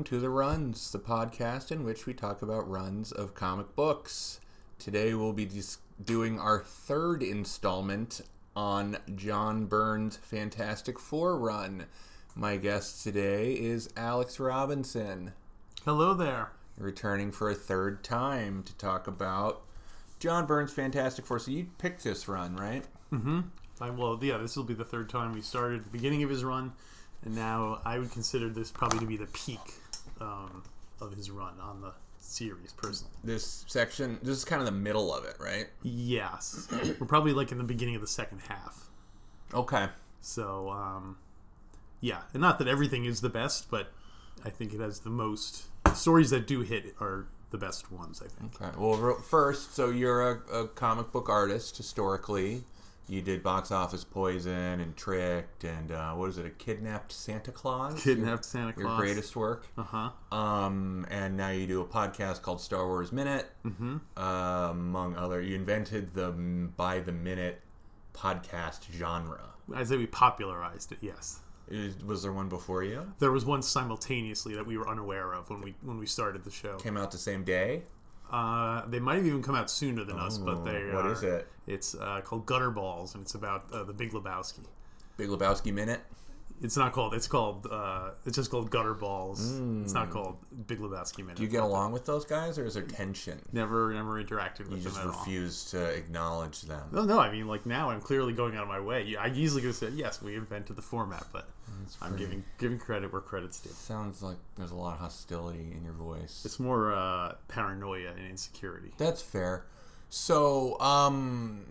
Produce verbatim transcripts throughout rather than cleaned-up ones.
to The Runs, the podcast in which we talk about runs of comic books. Today we'll be dis- doing our third installment on John Byrne's Fantastic Four run. My guest today is Alex Robinson. Hello there. Returning for a third time to talk about John Byrne's Fantastic Four. So you picked this run, right? Mm-hmm. I, well, yeah, this will be the third time. We started at the beginning of his run, and now I would consider this probably to be the peak um, of his run on the series, personally. This section, this is kind of the middle of it, right? Yes. We're probably like in the beginning of the second half. Okay. So, um, yeah. And not that everything is the best, but I think it has the most... The stories that do hit are the best ones, I think. Okay. Well, first, so you're a, a comic book artist, historically. You did Box Office Poison and Tricked and, uh, what is it, a Kidnapped Santa Claus? Kidnapped Santa Claus. Your greatest work. Uh-huh. Um, and now you do a podcast called Star Wars Minute. Mm-hmm. Uh, among other, you invented the by the minute podcast genre. I'd say we popularized it, yes. Is, was there one before you? There was one simultaneously that we were unaware of when we when we started the show. Came out the same day? Uh, they might have even come out sooner than us, but they What are, is it? It's uh, called Gutter Balls, and it's about uh, the Big Lebowski. Big Lebowski Minute? It's not called. It's called. Uh, it's just called Gutter Balls. Mm. It's not called Big Lebowski Minute. Do you get along with those guys, or is there tension? Never, never interacted with you them just at refuse to acknowledge them. all. No, no. I mean, like now, I'm clearly going out of my way. I easily could have said, yes, we invented the format, but I'm giving giving credit where credit's due. Sounds like there's a lot of hostility in your voice. It's more uh, paranoia and insecurity. That's fair. So, um,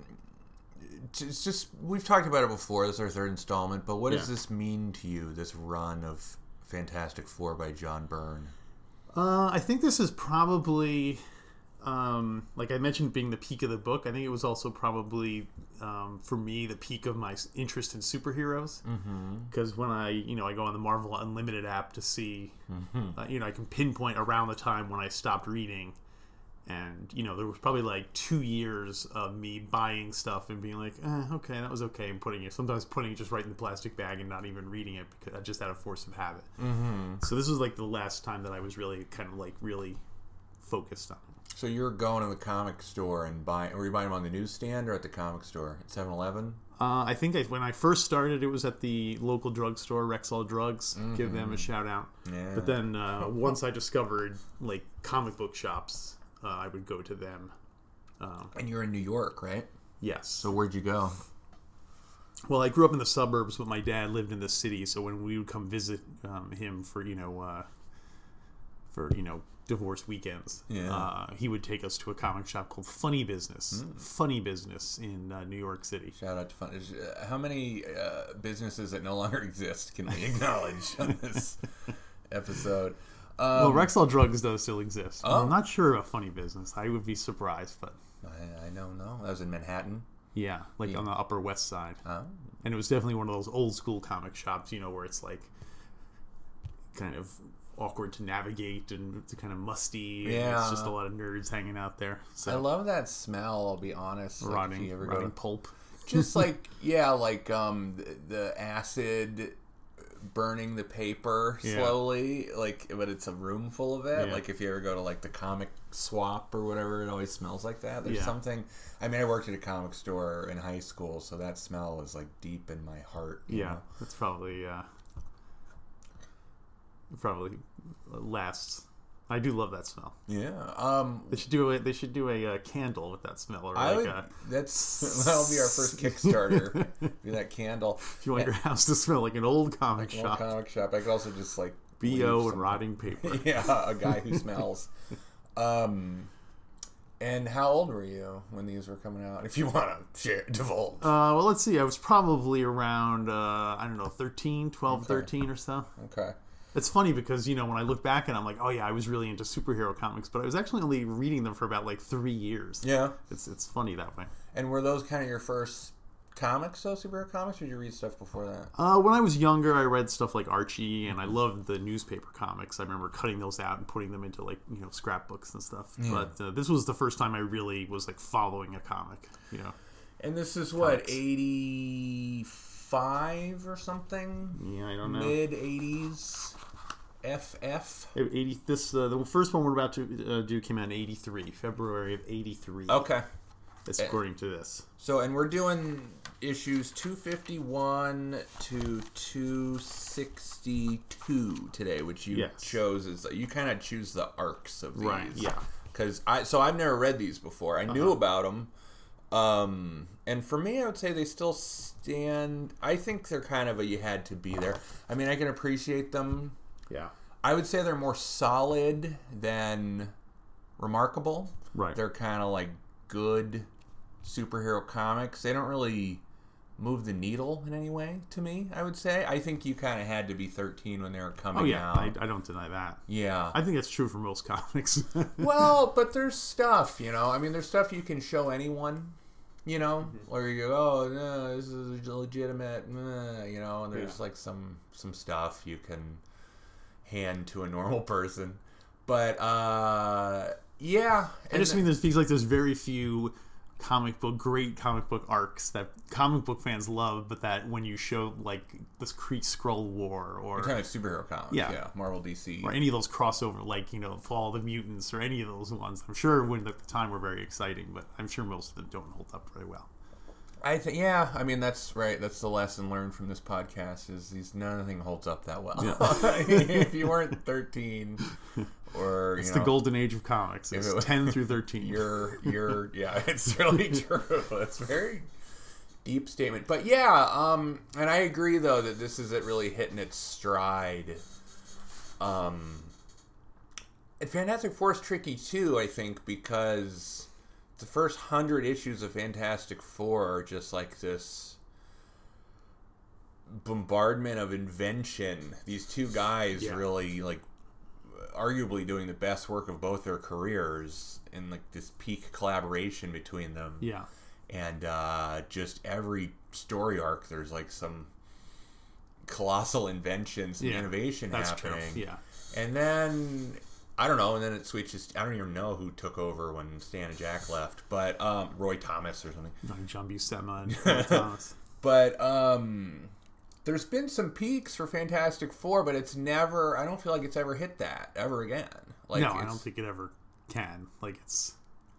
it's just we've talked about it before. This is our third installment, but what Yeah. does this mean to you? This run of Fantastic Four by John Byrne. Uh, I think this is probably, um, like I mentioned, being the peak of the book. I think it was also probably, um, for me, the peak of my interest in superheroes. Because mm-hmm. when I, you know, I go on the Marvel Unlimited app to see, mm-hmm. uh, you know, I can pinpoint around the time when I stopped reading. And, you know, there was probably like two years of me buying stuff and being like, eh, okay, that was okay, and putting it, sometimes putting it just right in the plastic bag and not even reading it because I just had a force of habit. Mm-hmm. So this was like the last time that I was really kind of like really focused on it. So you're going to the comic store and buying, were you buying them on the newsstand or at the comic store? At seven eleven? Uh, I think I, when I first started, it was at the local drugstore, Rexall Drugs. Mm-hmm. Give them a shout out. Yeah. But then uh, once I discovered like comic book shops, Uh, I would go to them. Um, and you're in New York, right? Yes. So where'd you go? Well, I grew up in the suburbs, but my dad lived in the city. So when we would come visit um, him for, you know, uh, for, you know, divorce weekends, yeah. uh, he would take us to a comic shop called Funny Business. Mm. Funny Business in uh, New York City. Shout out to Funny. Uh, how many uh, businesses that no longer exist can we acknowledge on this episode? Um, well, Rexall Drugs does still exist. Oh. I'm not sure about Funny Business. I would be surprised, but... I, I don't know. That was in Manhattan? Yeah, like yeah. on the Upper West Side. Oh. And it was definitely one of those old school comic shops, you know, where it's like kind of awkward to navigate and it's kind of musty. And yeah. It's just a lot of nerds hanging out there. So. I love that smell, I'll be honest. Rotting, like if you ever rotting go, pulp. Just like, yeah, like um, the, the acid... burning the paper slowly, yeah. like, but it's a room full of it. Yeah. Like if you ever go to like the comic swap or whatever, it always smells like that. There's yeah. something. I mean, I worked at a comic store in high school, so that smell was like deep in my heart. You yeah, know? It's probably uh, probably lasts. I do love that smell. Yeah, um, they should do a they should do a uh, candle with that smell, or I like would, a, that's that'll be our first Kickstarter. Be that candle. If you want and, your house to smell like an old comic like shop, old comic shop. I could also just like B O and rotting paper. Yeah, a guy who smells. um, and how old were you when these were coming out? If you want to share, divulge. Uh, well, let's see. I was probably around uh, I don't know, thirteen, twelve, okay. thirteen or so. Okay. It's funny because, you know, when I look back and I'm like, oh yeah, I was really into superhero comics, but I was actually only reading them for about like three years. Yeah. It's it's funny that way. And were those kind of your first comics, though, superhero comics, or did you read stuff before that? Uh, when I was younger, I read stuff like Archie, and I loved the newspaper comics. I remember cutting those out and putting them into like, you know, scrapbooks and stuff. Yeah. But uh, this was the first time I really was like following a comic, you know. And this is what, eighty-five or something? Yeah, I don't know. Mid eighties. F F. eighty. This uh, the first one we're about to uh, do came out in eighty-three, February of eighty-three. Okay. That's according to this. So, and we're doing issues two fifty-one to two sixty-two today, which you yes. chose as you kind of choose the arcs of these, right? Yeah. Because I so I've never read these before. I uh-huh. knew about them, um, and for me, I would say they still stand. I think they're kind of a you had to be there. I mean, I can appreciate them. Yeah. I would say they're more solid than remarkable. Right. They're kind of like good superhero comics. They don't really move the needle in any way to me, I would say. I think you kind of had to be thirteen when they were coming out. Oh, yeah. I, I don't deny that. Yeah. I think that's true for most comics. Well, but there's stuff, you know. I mean, there's stuff you can show anyone, you know, mm-hmm. or you go, oh, no, this is legitimate, uh, you know, and there's yeah. like some, some stuff you can hand to a normal person. But, uh... yeah. I just mean there's things like there's very few comic book, great comic book arcs that comic book fans love, but that when you show like this Kree Skrull War or You're talking superhero comics, yeah. yeah, Marvel, D C, or any of those crossover, like you know, Fall of the Mutants or any of those ones, I'm sure when at the time were very exciting, but I'm sure most of them don't hold up very well. I think, yeah, I mean that's right. That's the lesson learned from this podcast: is these nothing holds up that well. Yeah. If you weren't thirteen, or you it's know, the golden age of comics. It's it was, ten through thirteen. You're, you're, yeah, it's really true. It's a very deep statement, but yeah, um, and I agree though that this isn't really hitting its stride. Um, and Fantastic Four is tricky too, I think, because the first hundred issues of Fantastic Four are just like this bombardment of invention. These two guys yeah. really like arguably doing the best work of both their careers in like this peak collaboration between them. Yeah. And uh, just every story arc there's like some colossal invention, some yeah, innovation that's happening. True. Yeah. And then I don't know, and then it switches. I don't even know who took over when Stan and Jack left, but um, Roy Thomas or something. No, John Buscema and Roy Thomas. But um, there's been some peaks for Fantastic Four, but it's never. I don't feel like it's ever hit that ever again. Like no, I don't think it ever can. Like it's.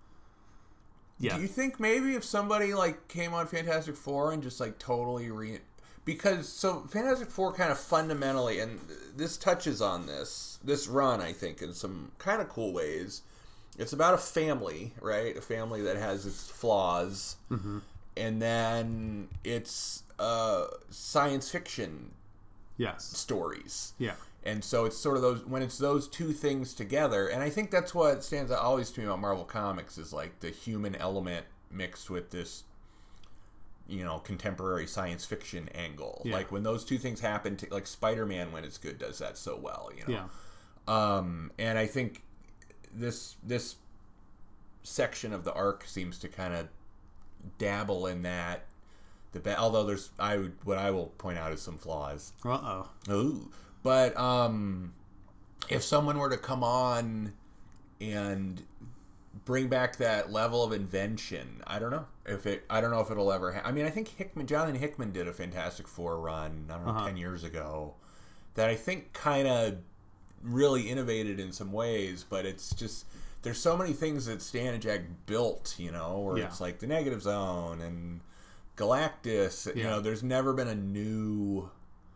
Yeah. Do you think maybe if somebody like came on Fantastic Four and just like totally re because so Fantastic Four kind of fundamentally, and this touches on this this run, I think, in some kind of cool ways. It's about a family, right? A family that has its flaws, mm-hmm. and then it's uh, science fiction, yes, stories, yeah. And so it's sort of those when it's those two things together, and I think that's what stands out always to me about Marvel Comics is like the human element mixed with this, you know, contemporary science fiction angle. Yeah. Like when those two things happen, to, like Spider-Man when it's good does that so well, you know. Yeah. Um, and I think this this section of the arc seems to kind of dabble in that. The although there's I would, what I will point out is some flaws. Uh oh. Ooh. But um, if someone were to come on and bring back that level of invention, I don't know if it. I don't know if it'll ever. Ha- I mean, I think Hickman, Jonathan Hickman, did a Fantastic Four run. I don't know, uh-huh. ten years ago, that I think kind of really innovated in some ways. But it's just there's so many things that Stan and Jack built, you know, where yeah. it's like the Negative Zone and Galactus. Yeah. You know, there's never been a new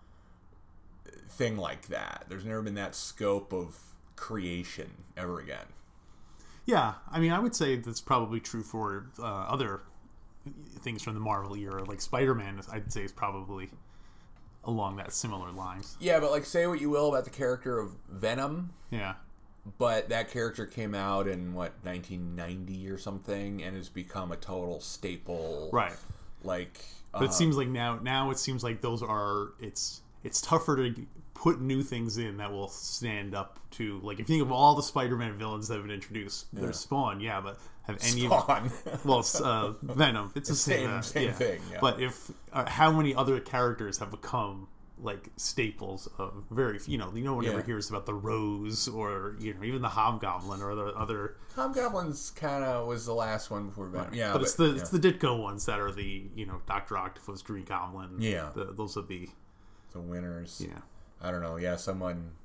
thing like that. There's never been that scope of creation ever again. Yeah, I mean, I would say that's probably true for uh, other things from the Marvel era, like Spider-Man. I'd say is probably along that similar lines. Yeah, but like, say what you will about the character of Venom. Yeah, but that character came out in what nineteen ninety or something, and has become a total staple. Right. Like, but uh, it seems like now, now it seems like those are it's it's tougher to put new things in that will stand up to, like, if you think of all the Spider-Man villains that have been introduced, yeah. there's Spawn, yeah, but have any Spawn? Of, well, it's uh, Venom. It's the same, same, same yeah. thing. Yeah. But if uh, how many other characters have become like staples of very, you know, no one yeah. ever hears about the Rose or you know even the Hobgoblin or the other. Hobgoblin's kind of was the last one before Venom. Right. Yeah, but, but it's the yeah. it's the Ditko ones that are the you know Doctor Octopus, Green Goblin. Yeah, the, those are the the winners. Yeah. I don't know. Yeah, someone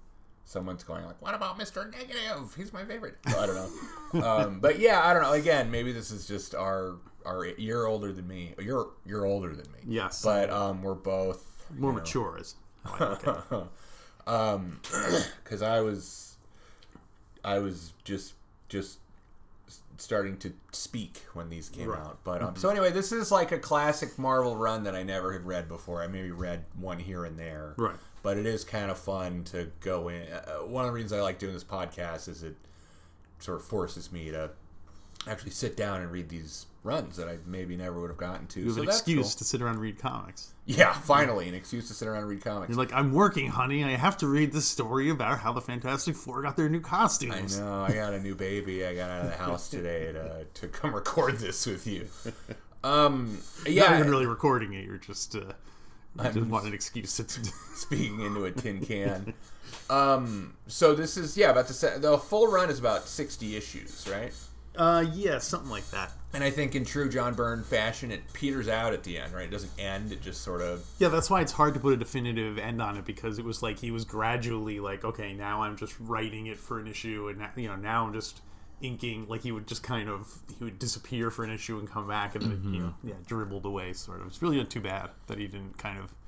someone's going like, what about Mister Negative? He's my favorite. So I don't know. um, but yeah, I don't know. Again, maybe this is just our our you're older than me. You're you're older than me. Yes. But um, we're both more you know, mature is how I look at it. um, because I was I was just just starting to speak when these came right. out. But um, mm-hmm. so anyway, this is like a classic Marvel run that I never had read before. I maybe read one here and there. Right. But it is kind of fun to go in. Uh, one of the reasons I like doing this podcast is it sort of forces me to actually sit down and read these runs that I maybe never would have gotten to. You have so an that's excuse cool. to sit around and read comics. Yeah, finally, an excuse to sit around and read comics. You're like, I'm working, honey. I have to read this story about how the Fantastic Four got their new costumes. I know. I got a new baby. I got out of the house today to to come record this with you. Um, yeah, Not even really recording it. You're just... Uh, I just I'm want an excuse to speaking into a tin can. Um, so this is yeah about to say the full run is about sixty issues, right? Uh, yeah, something like that. And I think in true John Byrne fashion, it peters out at the end, right? It doesn't end; it just sort of yeah. That's why it's hard to put a definitive end on it because it was like he was gradually like, okay, now I'm just writing it for an issue, and now, you know now I'm just inking. Like he would just kind of he would disappear for an issue and come back, and then mm-hmm. it, you know yeah dribbled away sort of. It's really not too bad that he didn't kind of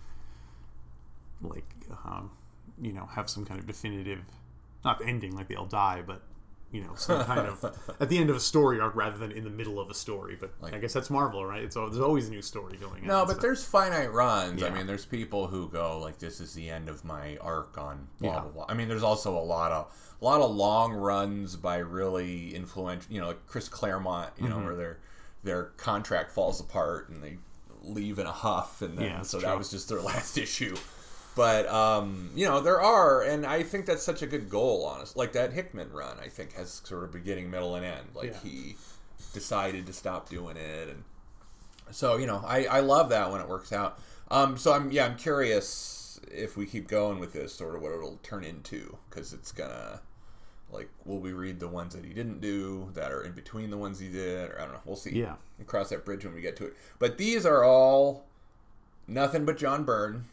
like um, you know have some kind of definitive, not ending like they all die, but you know some kind of at the end of a story arc rather than in the middle of a story. But like, I guess that's Marvel, right? It's there's always a new story going on. No, but so. There's finite runs. Yeah. I mean, there's people who go like, "This is the end of my arc on blah yeah. blah blah." I mean, there's also a lot of a lot of long runs by really influential, you know, like Chris Claremont, you know, mm-hmm. where their their contract falls apart and they leave in a huff, and then yeah, so true. that was just their last issue. But um, you know, there are, and I think that's such a good goal. Honest, like that Hickman run, I think has sort of beginning, middle, and end. Like yeah. he decided to stop doing it, and so you know, I, I love that when it works out. Um, so I'm yeah, I'm curious if we keep going with this, sort of what it'll turn into, because it's gonna like, will we read the ones that he didn't do that are in between the ones he did, or I don't know. We'll see. Yeah, we'll cross that bridge when we get to it. But these are all nothing but John Byrne.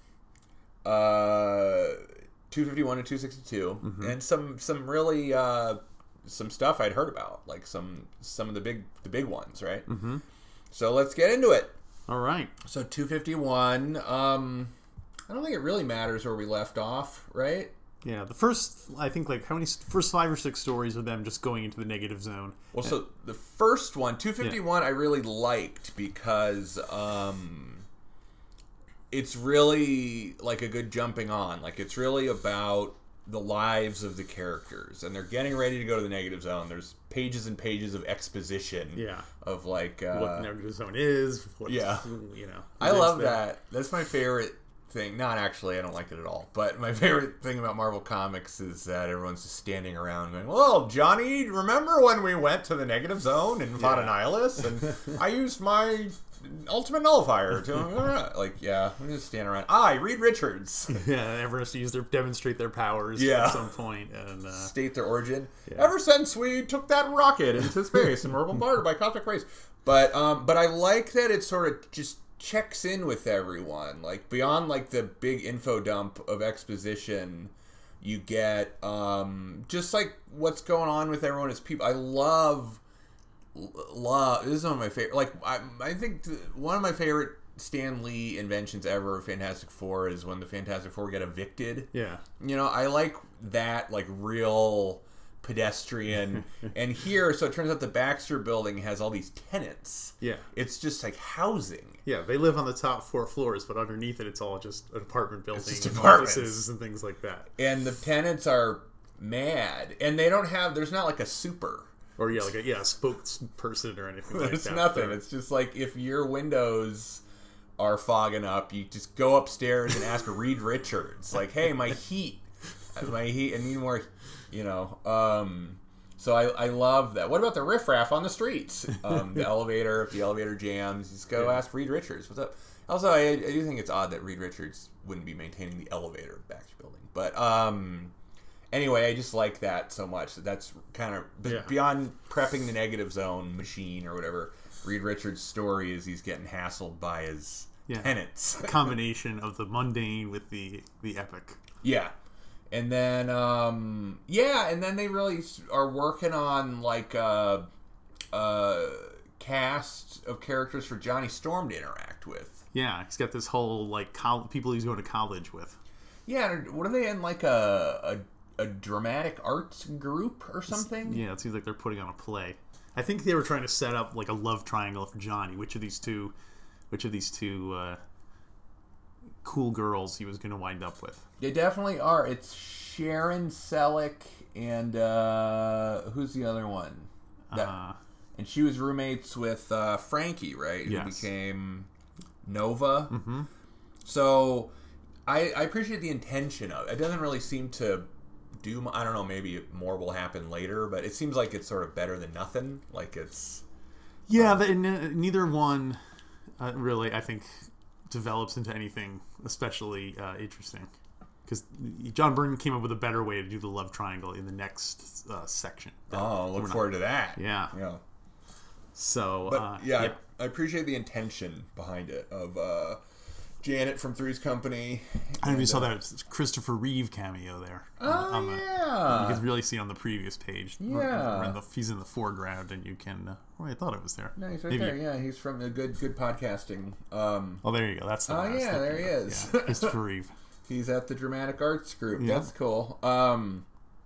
Uh, two fifty-one and two sixty-two, mm-hmm. and some some really uh, some stuff I'd heard about, like some some of the big the big ones, right? Mm-hmm. So let's get into it. All right. So two fifty-one. Um, I don't think it really matters where we left off, right? Yeah, the first I think like how many first five or six stories of them just going into the negative zone. Well, and, so the first one, two fifty-one, yeah. I really liked because. Um, It's really like a good jumping on. Like it's really about the lives of the characters, and they're getting ready to go to the negative zone. There's pages and pages of exposition. Yeah. Of like uh, what the negative zone is. What, yeah. You know. I love there. that. That's my favorite thing. Not actually, I don't like it at all. But my favorite thing about Marvel Comics is that everyone's just standing around going, "Well, Johnny, remember when we went to the negative zone and fought yeah. Annihilus, and I used my." Ultimate Nullifier to like yeah we just stand around I Reed Richards yeah everyone has to use their demonstrate their powers yeah. at some point and uh, state their origin yeah. ever since we took that rocket into space and were bombarded by cosmic rays. But um but I like that it sort of just checks in with everyone, like beyond like the big info dump of exposition. You get um just like what's going on with everyone as people. I love Love. This is one of my favorite. Like I, I think th- one of my favorite Stan Lee inventions ever of Fantastic Four is when the Fantastic Four get evicted. Yeah, you know, I like that, like real pedestrian. And here, so it turns out the Baxter Building has all these tenants. Yeah, it's just like housing. Yeah, they live on the top four floors, but underneath it, it's all just an apartment building, it's just and apartments. offices and things like that. And the tenants are mad, and they don't have. There's not like a super. Or yeah, like a yeah, spokesperson or anything like it's that. It's nothing. It's just like if your windows are fogging up, you just go upstairs and ask Reed Richards, like, "Hey, my heat, my heat, I need more," you know. Um, so I, I love that. What about the riffraff on the streets? Um, the elevator, if the elevator jams, just go yeah. ask Reed Richards. What's up? Also, I, I do think it's odd that Reed Richards wouldn't be maintaining the elevator of Baxter Building, but. Um, Anyway, I just like that so much. That's kind of yeah. beyond prepping the negative zone machine or whatever. Reed Richards' story is he's getting hassled by his yeah. tenants. A combination of the mundane with the the epic. Yeah, And then, um, yeah, and then they really are working on, like, a, a cast of characters for Johnny Storm to interact with. Yeah, he's got this whole, like, col- people he's going to college with. Yeah, what are they in, like, a, a, a dramatic arts group or something? Yeah, it seems like they're putting on a play. I think they were trying to set up, like, a love triangle for Johnny. Which of these two, which of these two, uh, cool girls he was going to wind up with. They definitely are. It's Sharon Selleck and uh, who's the other one? That, uh, and she was roommates with uh, Frankie, right? Who yes. became Nova. Mm-hmm. So I, I appreciate the intention of it. It doesn't really seem to do. I don't know. Maybe more will happen later, but it seems like it's sort of better than nothing. Like it's. Yeah, uh, the, neither one uh, really, I think, develops into anything especially uh, interesting, because John Byrne came up with a better way to do the love triangle in the next uh, section. Oh, look forward not, to that. Yeah, yeah. So, but, uh, yeah, yeah. I, I appreciate the intention behind it of uh, Janet from Three's Company. I don't know if you saw that Christopher Reeve cameo there. Oh, on the, yeah. You can really see on the previous page. Yeah. In the, he's in the foreground, and you can... Uh, oh, I thought it was there. No, he's right Maybe. there. Yeah, he's from the good good podcasting. Um, oh, there you go. That's the Oh, one yeah, there he is. Yeah, Christopher Reeve. He's at the Dramatic Arts Group. Yeah. That's cool. Um,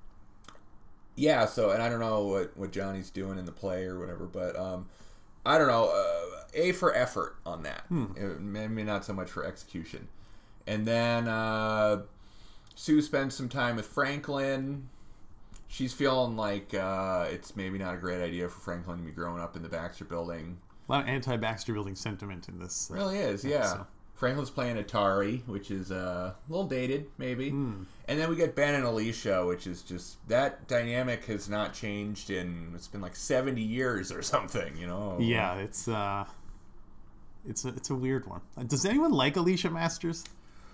yeah, so, and I don't know what, what Johnny's doing in the play or whatever, but um, I don't know. Uh, A for effort on that. Hmm. Maybe not so much for execution. And then uh, Sue spends some time with Franklin. She's feeling like uh, it's maybe not a great idea for Franklin to be growing up in the Baxter Building. A lot of anti-Baxter Building sentiment in this. Uh, really is, yeah. So. Franklin's playing Atari, which is uh, a little dated, maybe. Mm. And then we get Ben and Alicia, which is just... That dynamic has not changed in... It's been like seventy years or something, you know? Yeah, it's... Uh, it's, a, it's a weird one. Does anyone like Alicia Masters?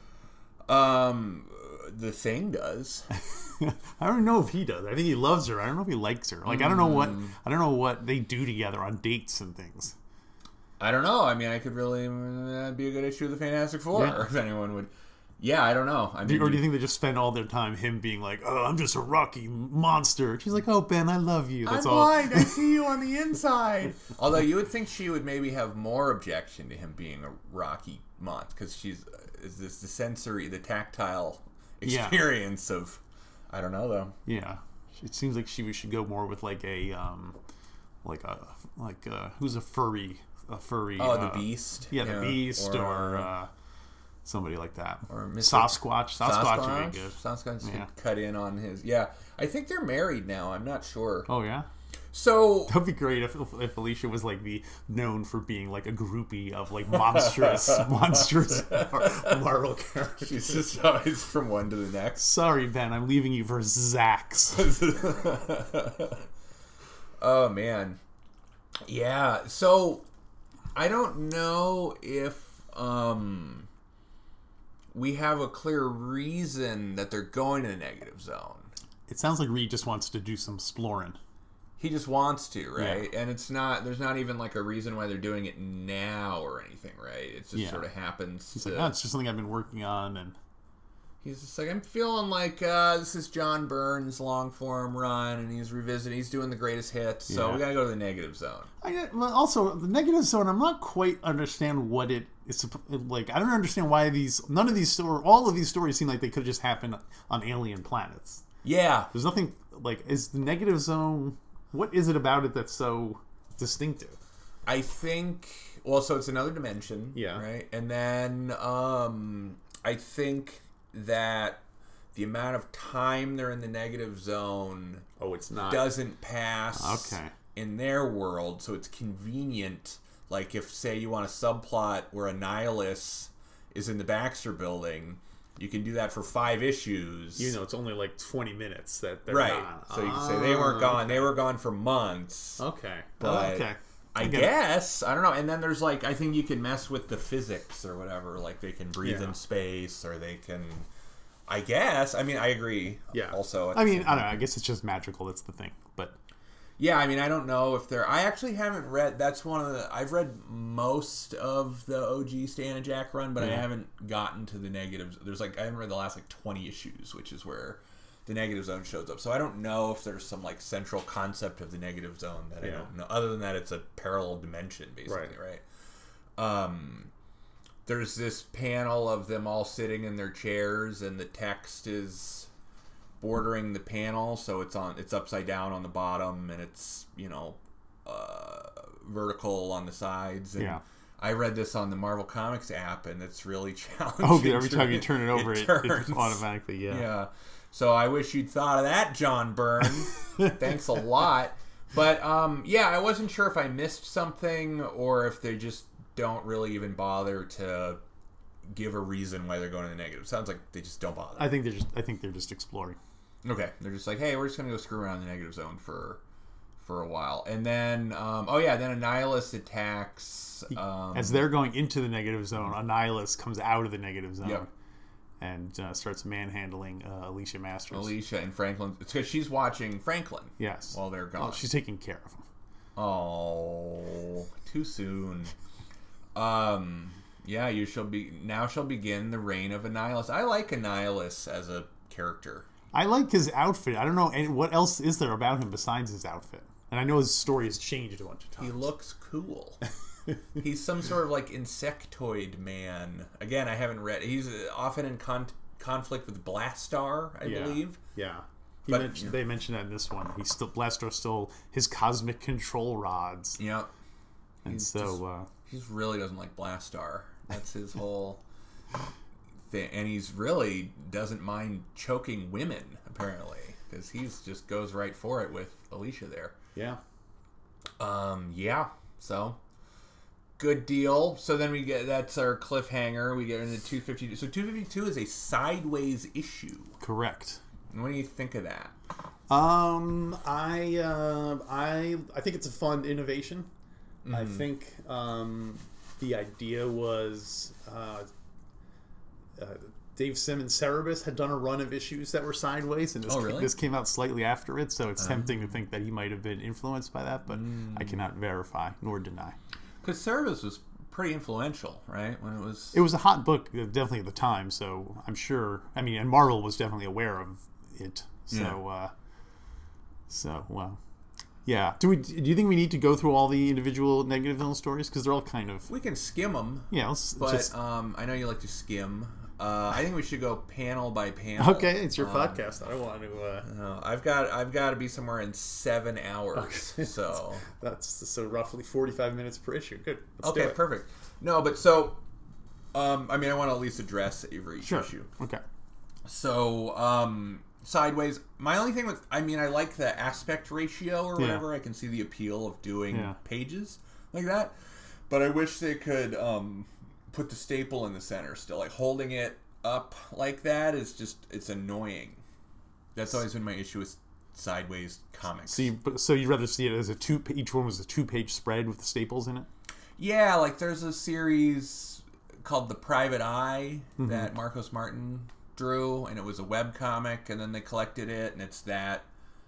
Um, The Thing does. I don't know if he does. I think he loves her. I don't know if he likes her. Like, mm. I don't know what... I don't know what they do together on dates and things. I don't know. I mean, I could really uh, be a good issue of the Fantastic Four, yeah. if anyone would. Yeah, I don't know. I mean, or do you think they just spend all their time him being like, "Oh, I'm just a Rocky monster"? She's like, "Oh, Ben, I love you." That's I'm all. blind. I see you on the inside. Although you would think she would maybe have more objection to him being a Rocky monster, because she's uh, is this the sensory, the tactile experience yeah. of. I don't know though. Yeah, it seems like she should go more with like a, um, like a like a, who's a furry. A furry. Oh, uh, the Beast. Yeah, the yeah. Beast, or, or uh, somebody like that. Or Sasquatch. Sasquatch. Sasquatch would be good. Sasquatch yeah. could cut in on his. Yeah, I think they're married now. I'm not sure. Oh yeah. So that'd be great if, if Alicia was like the known for being like a groupie of like monstrous, monstrous Marvel characters. She's just always from one to the next. Sorry, Ben, I'm leaving you for Zax. Oh man, yeah. So. I don't know if um, we have a clear reason that they're going to the negative zone. It sounds like Reed just wants to do some exploring. He just wants to, right? Yeah. And it's not, there's not even like a reason why they're doing it now or anything, right? It just yeah. sort of happens. He's to, like, oh, it's just something I've been working on. And he's just like, I'm feeling like uh, this is John Byrne's long form run, and he's revisiting, he's doing the greatest hits, so yeah. we gotta go to the negative zone. I, well, also, the negative zone, I'm not quite understand what it is like. I don't understand why these, none of these stories, all of these stories seem like they could just happen on alien planets. Yeah. There's nothing, like, is the negative zone, what is it about it that's so distinctive? I think, well, so it's another dimension, yeah. right? And then um, I think that the amount of time they're in the negative zone oh, it's not doesn't pass okay. in their world, so it's convenient. Like if, say, you want a subplot where Annihilus is in the Baxter Building, you can do that for five issues. You know, it's only like twenty minutes that they're right. gone. So you can say they weren't gone. Okay. They were gone for months. Okay. But oh, okay. I, I guess. It. I don't know. And then there's like, I think you can mess with the physics or whatever. Like they can breathe yeah. in space, or they can, I guess. I mean, I agree. Yeah. Also. I mean, I don't know. I guess it's just magical. That's the thing. But Yeah, I mean, I don't know if they're... I actually haven't read... That's one of the... I've read most of the O G Stan and Jack run, but yeah. I haven't gotten to the negatives. There's like... I haven't read the last like twenty issues, which is where the Negative Zone shows up. So I don't know if there's some like central concept of the Negative Zone that yeah. I don't know. Other than that, it's a parallel dimension, basically, right? right? Um, there's this panel of them all sitting in their chairs, and the text is... bordering the panel, so it's on it's upside down on the bottom, and it's, you know, uh, vertical on the sides. And yeah. I read this on the Marvel Comics app, and it's really challenging. Oh, every time you turn it over, it, it, it automatically, yeah. Yeah. So I wish you'd thought of that, John Byrne. Thanks a lot. But, um, yeah, I wasn't sure if I missed something, or if they just don't really even bother to give a reason why they're going to the negative. Sounds like they just don't bother. I think they're just I think they're just exploring. Okay, they're just like, hey, we're just gonna go screw around in the Negative Zone for for a while, and then um, oh yeah, then Annihilus attacks. Um, As they're going into the Negative Zone, Annihilus comes out of the Negative Zone yep. and uh, starts manhandling uh, Alicia Masters. Alicia and Franklin, because she's watching Franklin. Yes, while they're gone. Oh, she's taking care of him. Oh, too soon. Um. Yeah, you shall be now. Shall begin the reign of Annihilus. I like Annihilus as a character. I like his outfit. I don't know any, what else is there about him besides his outfit. And I know his story has changed a bunch of times. He looks cool. He's some sort of like insectoid man. Again, I haven't read. He's often in con- conflict with Blastar, I yeah. believe. Yeah. He but mentioned, they mentioned that in this one. He still Blastar stole his cosmic control rods. Yeah. And he's so just, uh, he just really doesn't like Blastar. That's his whole thing. And he's really doesn't mind choking women, apparently, because he's just goes right for it with Alicia there. Yeah. Um. Yeah. So, good deal. So then we get, that's our cliffhanger. We get into two fifty-two. So two fifty-two is a sideways issue. Correct. What do you think of that? Um, I, uh, I, I think it's a fun innovation. Mm-hmm. I think, um... the idea was uh, uh, Dave Simmons Cerebus had done a run of issues that were sideways, and this, oh, really? this came out slightly after it, so it's uh, tempting to think that he might have been influenced by that, but mm. I cannot verify nor deny. Because Cerebus was pretty influential, right? When it was it was a hot book, definitely at the time, so I'm sure. I mean, and Marvel was definitely aware of it, so yeah. uh, so well. Yeah. Do we? Do you think we need to go through all the individual Negative Zone stories because they're all kind of? We can skim them. Yeah. Let's, but just... um, I know you like to skim. Uh, I think we should go panel by panel. Okay, it's your um, podcast. I don't want to. Uh... No, I've got I've got to be somewhere in seven hours. Okay. So that's so roughly forty-five minutes per issue. Good. Let's okay, perfect. No, but so, um, I mean, I want to at least address every sure. issue. Okay. So, um. Sideways. My only thing with, I mean, I like the aspect ratio or whatever. Yeah. I can see the appeal of doing yeah. pages like that, but I wish they could um, put the staple in the center still. Like holding it up like that is just, it's annoying. That's always been my issue with sideways comics. So, you, so you'd rather see it as a two? Each one was a two-page spread with the staples in it. Yeah, like there's a series called The Private Eye mm-hmm. that Marcos Martin drew, and it was a web comic, and then they collected it, and it's that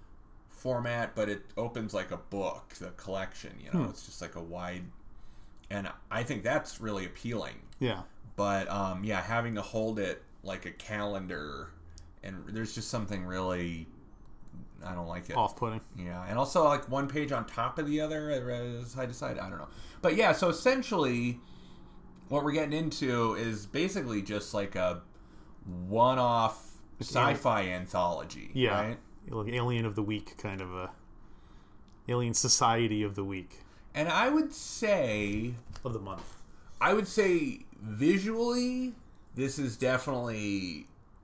format, but it opens like a book, the collection, you know, hmm. it's just like a wide, and I think that's really appealing. Yeah. But, um, yeah, having to hold it like a calendar, and there's just something really, I don't like it. Off-putting. Yeah, and also like one page on top of the other, as I decide, I don't know. But yeah, so essentially, what we're getting into is basically just like a one-off sci-fi yeah. anthology, yeah. right? Like Alien of the Week, kind of a Alien Society of the Week. And I would say... Of the month. I would say visually, this is definitely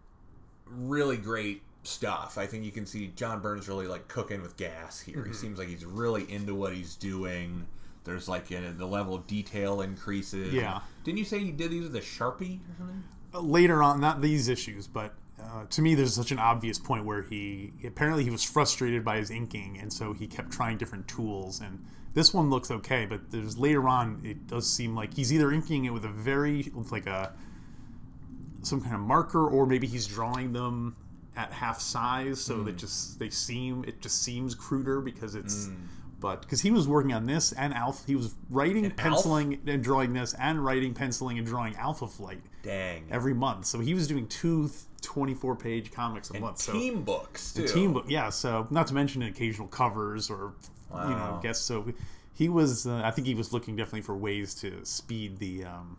really great stuff. I think you can see John Byrne's really like cooking with gas here. Mm-hmm. He seems like he's really into what he's doing. There's like a, the level of detail increases. Yeah. Didn't you say you did these with a Sharpie or something? Later on, not these issues, but uh, to me there's such an obvious point where he apparently he was frustrated by his inking, and so he kept trying different tools, and this one looks okay, but there's later on it does seem like he's either inking it with a very with like a some kind of marker, or maybe he's drawing them at half size, so mm. that just they seem it just seems cruder because it's. Mm. But because he was working on this and Alpha, he was writing, and penciling, Alpha? and drawing this, and writing, penciling, and drawing Alpha Flight. Dang. Every month, so he was doing two twenty-four page comics a and month. Team so, books too. Team book, yeah. So not to mention occasional covers or wow. you know guests. So he was. Uh, I think he was looking definitely for ways to speed the. Um,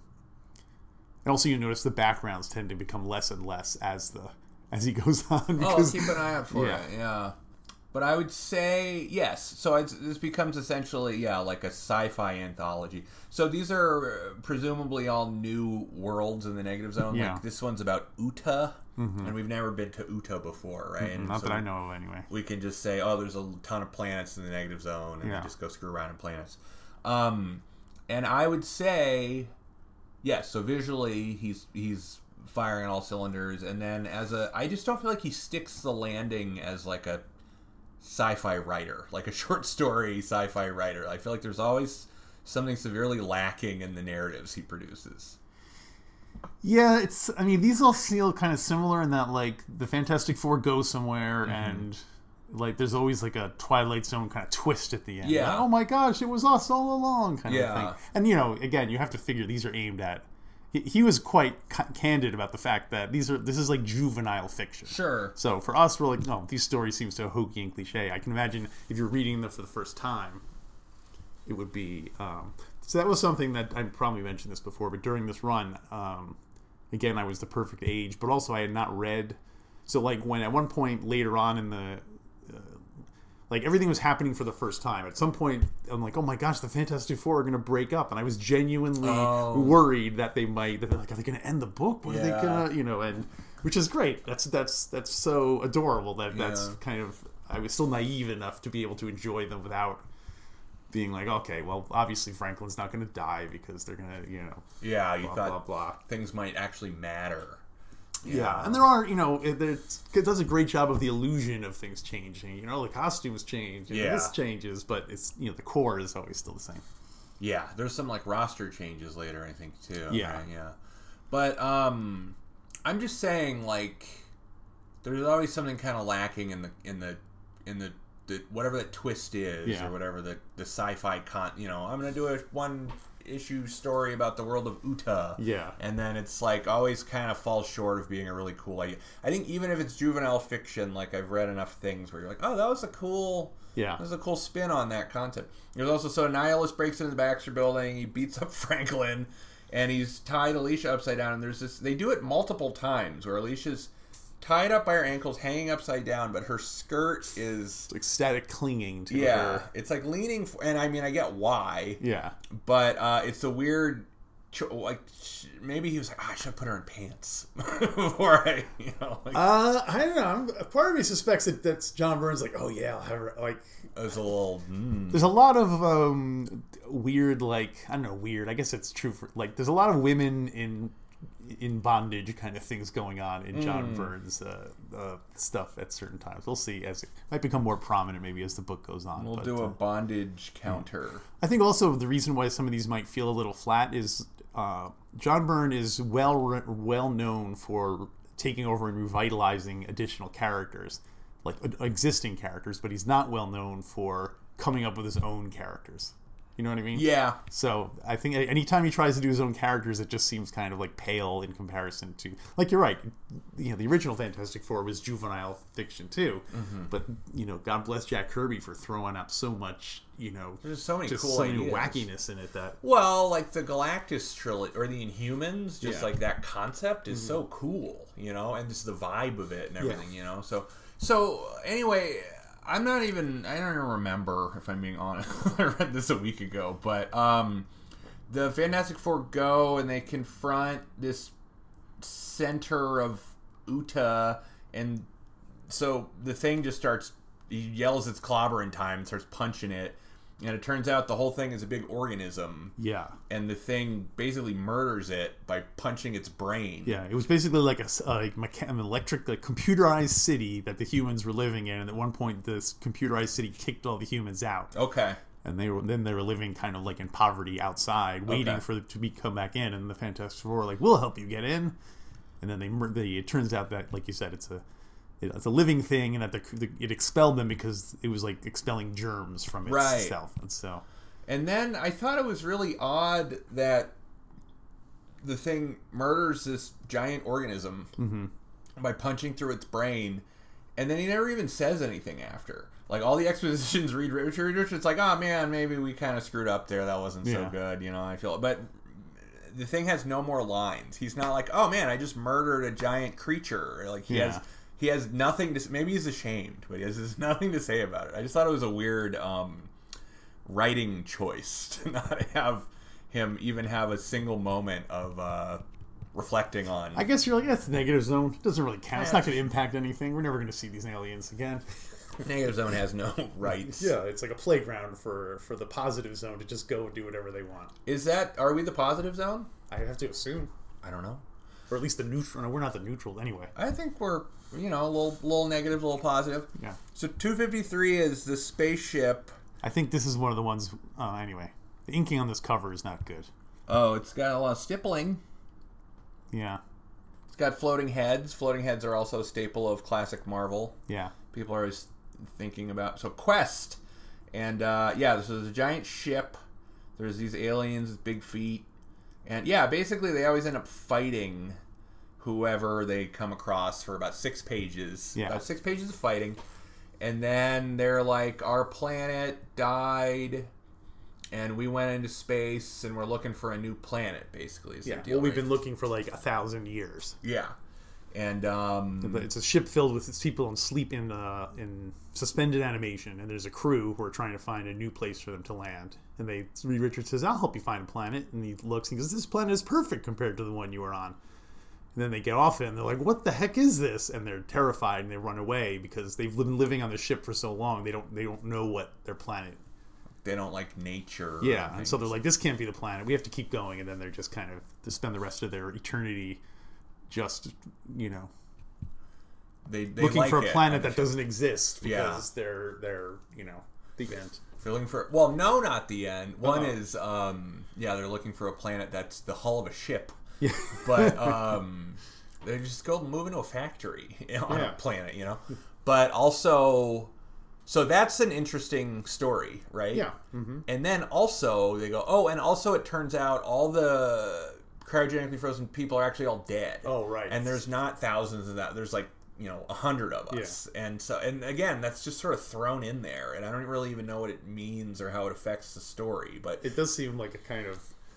and also, you notice the backgrounds tend to become less and less as the as he goes on. Because, oh, keep an eye out for yeah. it. Yeah. But I would say, yes, so it's, this becomes essentially, yeah, like a sci-fi anthology. So these are presumably all new worlds in the Negative Zone. Yeah. Like this one's about Uta, mm-hmm. and we've never been to Uta before, right? Mm-hmm. And Not so that I know of, anyway. We can just say, oh, there's a ton of planets in the Negative Zone, and yeah. we just go screw around in planets. Um, and I would say, yes, so visually, he's he's firing on all cylinders, and then as a, I just don't feel like he sticks the landing as like a sci-fi writer, like a short story sci-fi writer. I feel like there's always something severely lacking in the narratives he produces. Yeah, it's. I mean, these all feel kind of similar in that, like, the Fantastic Four go somewhere, mm-hmm. and like there's always like a Twilight Zone kind of twist at the end. Yeah. Like, oh my gosh, it was us all along, kind yeah. of thing. And you know, again, you have to figure these are aimed at. He, he was quite ca- candid about the fact that these are this is like juvenile fiction. Sure. So for us, we're like, no, these stories seem so hokey and cliche. I can imagine if you're reading them for the first time, it would be. Um, so that was something that I probably mentioned this before, but during this run, um, again, I was the perfect age, but also I had not read. So like when at one point later on in the. Uh, Like, everything was happening for the first time. At some point, I'm like, oh my gosh, the Fantastic Four are going to break up. And I was genuinely oh. worried that they might, that they're like, are they going to end the book? What yeah. are they going to, you know, and, which is great. That's, that's, that's so adorable that yeah. that's kind of, I was still naive enough to be able to enjoy them without being like, okay, well, obviously Franklin's not going to die because they're going to, you know, yeah, you blah, thought blah, blah. things might actually matter. Yeah. yeah, and there are, you know, it, it does a great job of the illusion of things changing. You know, the costumes change, and yeah. this changes, but it's, you know, the core is always still the same. Yeah, there's some like roster changes later, I think, too. Yeah, right? yeah. But um, I'm just saying, like, there's always something kind of lacking in the in the in the, the whatever that twist is, yeah. or whatever the the sci-fi con. You know, I'm gonna do a one. issue story about the world of Uta. Yeah. And then it's like always kind of falls short of being a really cool idea. I think even if it's juvenile fiction, like I've read enough things where you're like, oh, that was a cool yeah. that was a cool spin on that concept. There's also so Nihilus breaks into the Baxter building, he beats up Franklin, and he's tied Alicia upside down, and there's this they do it multiple times where Alicia's tied up by her ankles, hanging upside down, but her skirt is like static clinging to yeah, her. it's like leaning, for, and I mean, I get why. Yeah, but uh, it's a weird, like maybe he was like, oh, I should put her in pants before I, you know. Like, uh, I don't know. Part of me suspects that that's John Byrne's like, oh yeah, I'll have her like. There's a little. Mm. There's a lot of um, weird, like I don't know, weird. I guess it's true for like. There's a lot of women in. in bondage kind of things going on in John mm. Byrne's uh, uh, stuff at certain times. We'll see as it might become more prominent maybe as the book goes on. We'll but, do a uh, bondage counter. I think also the reason why some of these might feel a little flat is uh, John Byrne is well well known for taking over and revitalizing additional characters, like uh, existing characters, but he's not well known for coming up with his own characters. You know what I mean? Yeah. So I think anytime he tries to do his own characters, it just seems kind of like pale in comparison to, like you're right, you know, the original Fantastic Four was juvenile fiction too, mm-hmm. but you know, God bless Jack Kirby for throwing up so much, you know, there's so many just cool so many ideas. wackiness in it that. Well, like the Galactus trilogy or the Inhumans, just yeah. like that concept is mm-hmm. so cool, you know, and just the vibe of it and everything, yeah. you know. So, so anyway. I'm not even, I don't even remember, if I'm being honest. I read this a week ago, but um, the Fantastic Four go and they confront this center of Uta, and so the thing just starts, he yells its clobbering time and starts punching it, and it turns out the whole thing is a big organism. Yeah. And the thing basically murders it by punching its brain. Yeah, it was basically like a like mecha- an electric, like computerized city that the humans were living in, and at one point this computerized city kicked all the humans out. Okay. And they were then they were living kind of like in poverty outside, waiting okay. for them to be come back in, and the Fantastic Four were like, we'll help you get in. And then they, they it turns out that, like you said, it's a it, it's a living thing, and that the, the, it expelled them because it was like expelling germs from Right. itself. And so, And then I thought it was really odd that the thing murders this giant organism mm-hmm. by punching through its brain, and then he never even says anything after. Like, all the expositions read Richard Richards like, oh man, maybe we kind of screwed up there. That wasn't so Yeah. good, you know. I feel, but the thing has no more lines. He's not like, oh man, I just murdered a giant creature. Like he Yeah. has, he has nothing to. Maybe he's ashamed, but he has, has nothing to say about it. I just thought it was a weird um, writing choice to not have him even have a single moment of uh, reflecting on. I guess you're like, that's the negative zone. It doesn't really count. It's not going to impact anything. We're never going to see these aliens again. Negative zone has no rights. Yeah, it's like a playground for for the positive zone to just go and do whatever they want. Is that, are we the positive zone? I have to assume, I don't know. or at least the neutral. No, we're not the neutral anyway. I think we're, you know, a little, little negative, a little positive. Yeah. So two fifty-three is the spaceship. I think this is one of the ones. Uh, anyway, the inking on this cover is not good. Oh, it's got a lot of stippling. Yeah. It's got floating heads. Floating heads are also a staple of classic Marvel. Yeah. People are always thinking about. So Quest. And uh, yeah, this is a giant ship. There's these aliens with big feet. And yeah, basically they always end up fighting whoever they come across for about six pages. Yeah. About six pages of fighting. And then they're like, our planet died, and we went into space, and we're looking for a new planet, basically. Is the Yeah. deal, Well, we've right? been looking for like a thousand years. Yeah. And, um... It's a ship filled with people in sleep in uh, in suspended animation, and there's a crew who are trying to find a new place for them to land. And they, Reed Richards says, "I'll help you find a planet." And he looks and he goes, "This planet is perfect compared to the one you were on." And then they get off it, and they're like, "What the heck is this?" And they're terrified, and they run away because they've been living on the ship for so long. They don't they don't know what their planet. They don't like nature. Yeah, and so they're like, "This can't be the planet. We have to keep going." And then they're just kind of to spend the rest of their eternity, just you know. They, they looking like for a it. planet that doesn't exist because Yeah. they're they're you know the end. They're looking for, well, no, not the end. One Uh-oh. is, um, yeah, they're looking for a planet that's the hull of a ship. Yeah. But um, they just go move into a factory on Yeah. a planet, you know. But also, so that's an interesting story, right? Yeah. Mm-hmm. And then also they go, oh, and also it turns out all the cryogenically frozen people are actually all dead. Oh, right. And there's not thousands of that. There's like, you know, a hundred of us. Yeah. And so, and again, that's just sort of thrown in there. And I don't really even know what it means or how it affects the story. But it does seem like a kind of...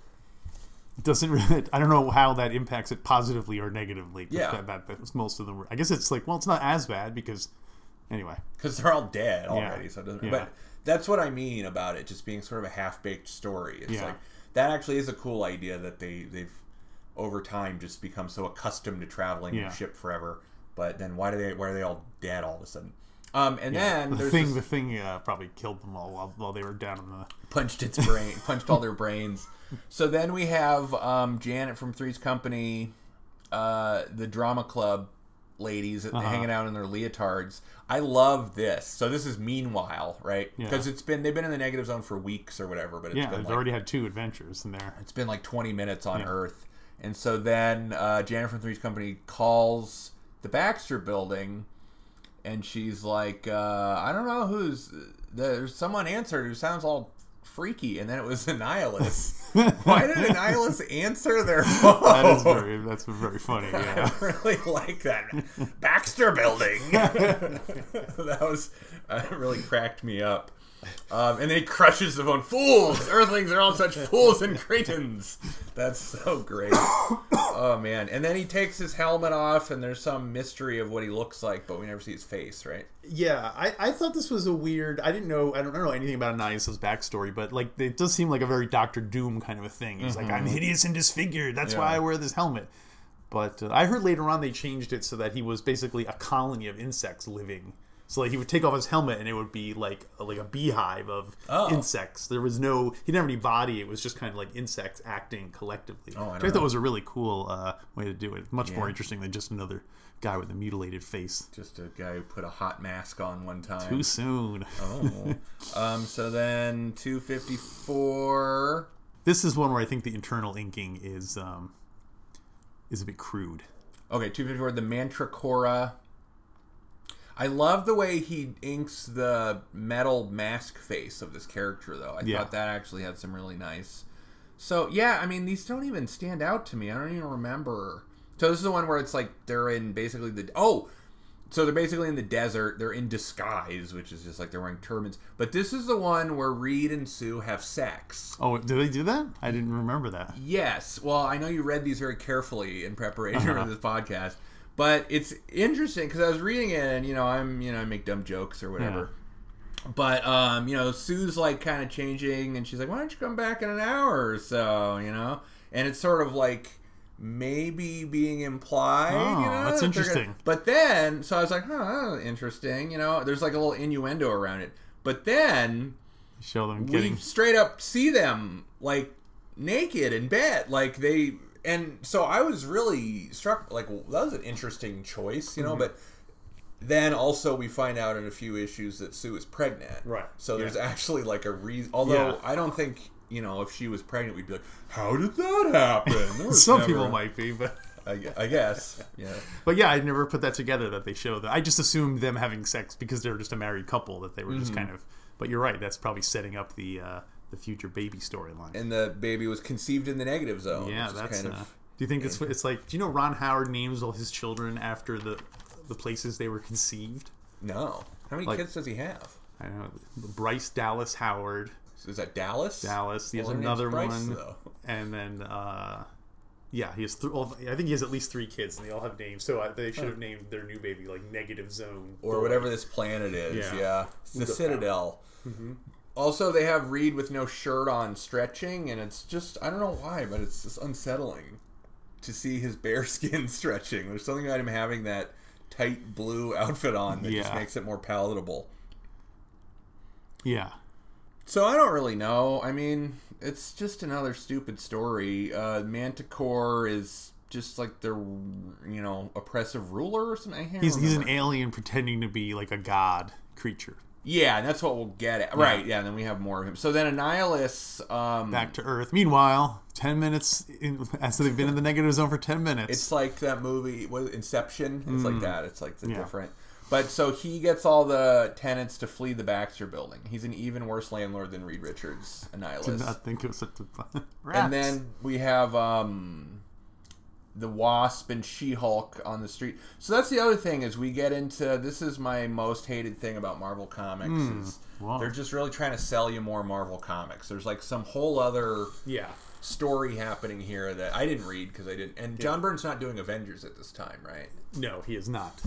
It doesn't really... I don't know how that impacts it positively or negatively. Yeah. That, that, that most of them were... I guess it's like, well, it's not as bad because... Anyway. Because they're all dead already. Yeah. So it doesn't... Yeah. But that's what I mean about it just being sort of a half-baked story. It's yeah. like, that actually is a cool idea that they, they've, over time, just become so accustomed to traveling yeah. in a ship forever. But then why do they? Why are they all dead all of a sudden? Um, and yeah. then the there's thing. this, The thing uh, probably killed them all while, while they were down in the punched its brain, punched all their brains. So then we have um, Janet from Three's Company, uh, the drama club ladies uh-huh. hanging out in their leotards. I love this. So this is meanwhile, right? Because yeah. it's been they've been in the negative zone for weeks or whatever. But it's yeah, been they've like, already had two adventures in there. It's been like twenty minutes on yeah. Earth, and so then uh, Janet from Three's Company calls the Baxter Building, and she's like, uh, I don't know who's there's someone answered who sounds all freaky, and then it was Annihilus. Why did Annihilus answer their phone? That is very that's very funny. Yeah, I really like that Baxter Building. That was uh, really cracked me up. Um, and then he crushes the phone. Fools! Earthlings are all such fools and cretins. That's so great. Oh, man. And then he takes his helmet off, and there's some mystery of what he looks like, but we never see his face, right? Yeah, I, I thought this was a weird... I didn't know... I don't know anything about Annihilus' backstory, but like it does seem like a very Doctor Doom kind of a thing. He's mm-hmm. like, I'm hideous and disfigured. That's yeah. why I wear this helmet. But uh, I heard later on they changed it so that he was basically a colony of insects living... So like he would take off his helmet and it would be like a, like a beehive of oh. insects. There was no he didn't have any body. It was just kind of like insects acting collectively. Oh, I, I thought was a really cool uh, way to do it. Much yeah. more interesting than just another guy with a mutilated face. Just a guy who put a hot mask on one time. Too soon. Oh. um. So then two fifty-four. This is one where I think the internal inking is um is a bit crude. Okay, two fifty-four. The Mantracora I love the way he inks the metal mask face of this character, though. I yeah. thought that actually had some really nice... So, yeah, I mean, these don't even stand out to me. I don't even remember. So this is the one where it's like they're in basically the... Oh! So they're basically in the desert. They're in disguise, which is just like they're wearing turbans. But this is the one where Reed and Sue have sex. Oh, did they do that? I didn't remember that. Yes. Well, I know you read these very carefully in preparation uh-huh. for this podcast. But it's interesting because I was reading it and, you know, I'm, you know, I make dumb jokes or whatever. Yeah. But, um, you know, Sue's like kind of changing and she's like, why don't you come back in an hour or so, you know? And it's sort of like maybe being implied, oh, you know? That's that interesting. Gonna... But then, so I was like, huh, interesting, you know? There's like a little innuendo around it. But then show them getting... we straight up see them like naked in bed. Like they... And so I was really struck, like, well, that was an interesting choice, you know, mm-hmm. but then also we find out in a few issues that Sue is pregnant. Right. So yeah. there's actually, like, a reason, although yeah. I don't think, you know, if she was pregnant, we'd be like, how did that happen? Some never... people might be, but... I, I guess, yeah. But yeah, I never put that together that they show that. I just assumed them having sex because they were just a married couple, that they were mm-hmm. just kind of... But you're right, that's probably setting up the... Uh, the future baby storyline. And the baby was conceived in the negative zone. Yeah, that's kind uh, of... Do you think it's it's like, do you know Ron Howard names all his children after the the places they were conceived? No. How many like, kids does he have? I don't know. Bryce Dallas Howard. Is that Dallas? Dallas. He has well, another Bryce, one. Though. And then, uh, yeah, he has. Th- well, I think he has at least three kids, and they all have names. So uh, they should have named their new baby like Negative Zone or boy. Whatever this planet is. Yeah, yeah. It's the Citadel. Mm-hmm. Also, they have Reed with no shirt on stretching, and it's just, I don't know why, but it's just unsettling to see his bare skin stretching. There's something about him having that tight blue outfit on that yeah. just makes it more palatable. Yeah. So I don't really know. I mean, it's just another stupid story. Uh, Manticore is just like their, you know, oppressive ruler or something. I can't he's, remember. He's an alien pretending to be like a god creature. Yeah, and that's what we'll get at. Right, yeah, and then we have more of him. So then Annihilus... Um, Back to Earth. Meanwhile, ten minutes... In, so they've been in the negative zone for ten minutes. It's like that movie, what, Inception? It's mm. like that. It's like the yeah. different... But so he gets all the tenants to flee the Baxter building. He's an even worse landlord than Reed Richards, Annihilus. Did not think it was such a... And then we have... Um, the Wasp and She-Hulk on the street. So that's the other thing is we get into... This is my most hated thing about Marvel Comics mm, is wow. they're just really trying to sell you more Marvel Comics. There's like some whole other yeah. story happening here that I didn't read because I didn't... And yeah. John Byrne's not doing Avengers at this time, right? No, he is not.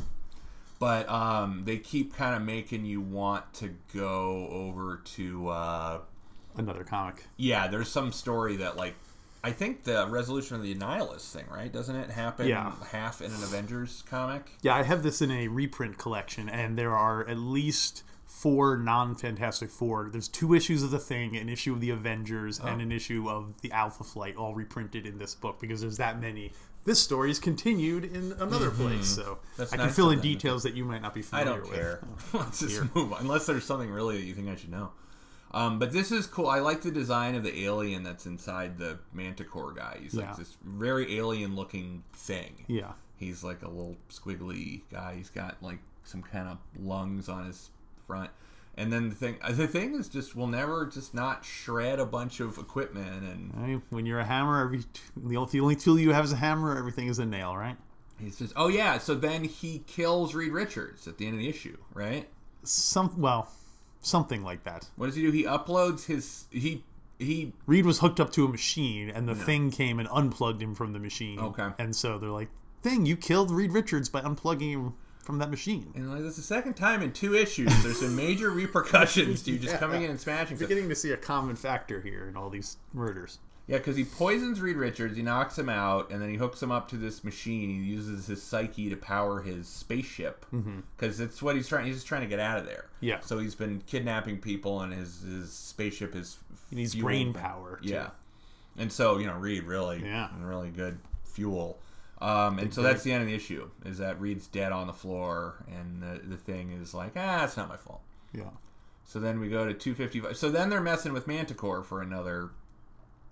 But um, they keep kind of making you want to go over to... Uh, Another comic. Yeah, there's some story that like... I think the resolution of the Annihilus thing, right? Doesn't it happen yeah. half in an Avengers comic? Yeah, I have this in a reprint collection, and there are at least four non-Fantastic Four. There's two issues of the Thing, an issue of the Avengers, oh. and an issue of the Alpha Flight, all reprinted in this book, because there's that many. This story is continued in another mm-hmm. place, so That's I nice can fill in details that you might not be familiar with. I don't care. Let's just move on, unless there's something really that you think I should know. Um, but this is cool. I like the design of the alien that's inside the Manticore guy. He's like yeah. this very alien-looking thing. Yeah. He's like a little squiggly guy. He's got like some kind of lungs on his front. And then the thing, the thing is just we'll never just not shred a bunch of equipment. And I mean, when you're a hammer, every the only, the only tool you have is a hammer. Everything is a nail, right? He's just oh yeah. So then he kills Reed Richards at the end of the issue, right? Some well. Something like that. What does he do? He uploads his... He... he. Reed was hooked up to a machine, and the no. Thing came and unplugged him from the machine. Okay. And so they're like, Thing, you killed Reed Richards by unplugging him from that machine. And like, that's the second time in two issues. There's some major repercussions to you just yeah. coming in and smashing You're beginning to see a common factor here in all these murders. Yeah, because he poisons Reed Richards, he knocks him out, and then he hooks him up to this machine. He uses his psyche to power his spaceship, because mm-hmm. it's what he's trying. He's just trying to get out of there. Yeah. So he's been kidnapping people, and his his spaceship is he needs fueled. brain power. Too. Yeah. And so you know, Reed really, yeah, really good fuel. Um, and Big so day. that's the end of the issue. Is that Reed's dead on the floor, and the the Thing is like, ah, it's not my fault. Yeah. So then we go to two fifty-five. So then they're messing with Manticore for another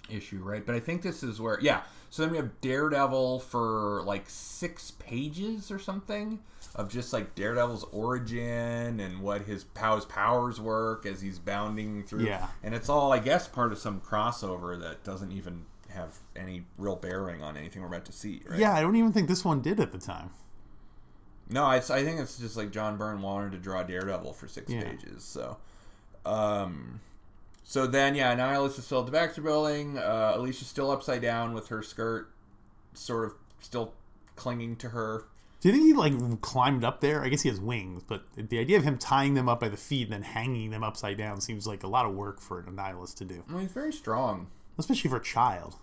issue, right? But I think this is where, yeah. So then we have Daredevil for like six pages or something of just like Daredevil's origin and what his how his powers work as he's bounding through. Yeah. And it's all, I guess, part of some crossover that doesn't even have any real bearing on anything we're about to see, right? Yeah, I don't even think this one did at the time. No, it's, I think it's just like John Byrne wanted to draw Daredevil for six yeah. pages. So, um... So then, yeah, Annihilus is still at the Baxter Building. Uh, Alicia's still upside down with her skirt sort of still clinging to her. Do you think he, like, climbed up there? I guess he has wings, but the idea of him tying them up by the feet and then hanging them upside down seems like a lot of work for an Annihilus to do. I mean, he's very strong. Especially for a child.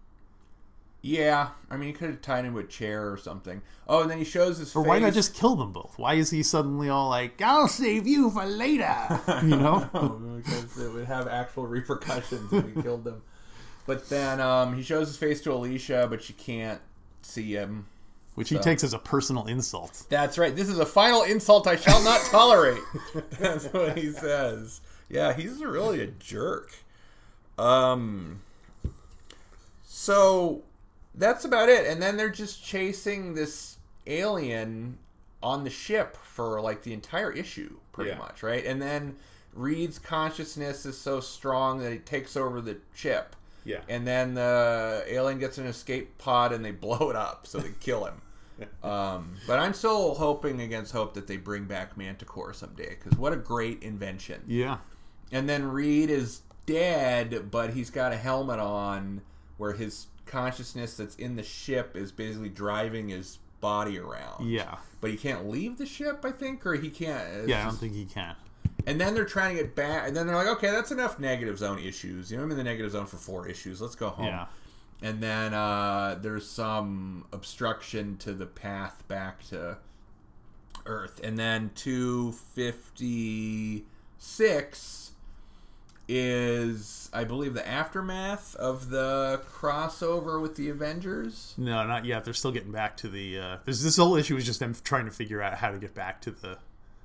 Yeah. I mean, he could have tied him to a chair or something. Oh, and then he shows his or face. Or why not just kill them both? Why is he suddenly all like, I'll save you for later? You know? Because it would have actual repercussions if he killed them. But then um, he shows his face to Alicia, but she can't see him. Which so. he takes as a personal insult. That's right. This is a final insult I shall not tolerate. That's what he says. Yeah, he's really a jerk. Um. So... That's about it. And then they're just chasing this alien on the ship for like the entire issue, pretty yeah. much, right? And then Reed's consciousness is so strong that it takes over the ship. Yeah. And then the alien gets an escape pod and they blow it up, so they kill him. um, but I'm still hoping against hope that they bring back Manticore someday, because what a great invention. Yeah. And then Reed is dead, but he's got a helmet on where his consciousness that's in the ship is basically driving his body around. Yeah. But he can't leave the ship, I think, or he can't. Yeah, just... I don't think he can. And then they're trying to get back, and then they're like, okay, that's enough Negative Zone issues. You know, I'm in the Negative Zone for four issues. Let's go home. Yeah. And then uh, there's some obstruction to the path back to Earth. And then two fifty-six is, I believe, the aftermath of the crossover with the Avengers. No, not yet. They're still getting back to the... Uh, there's this whole issue is just them trying to figure out how to get back to the...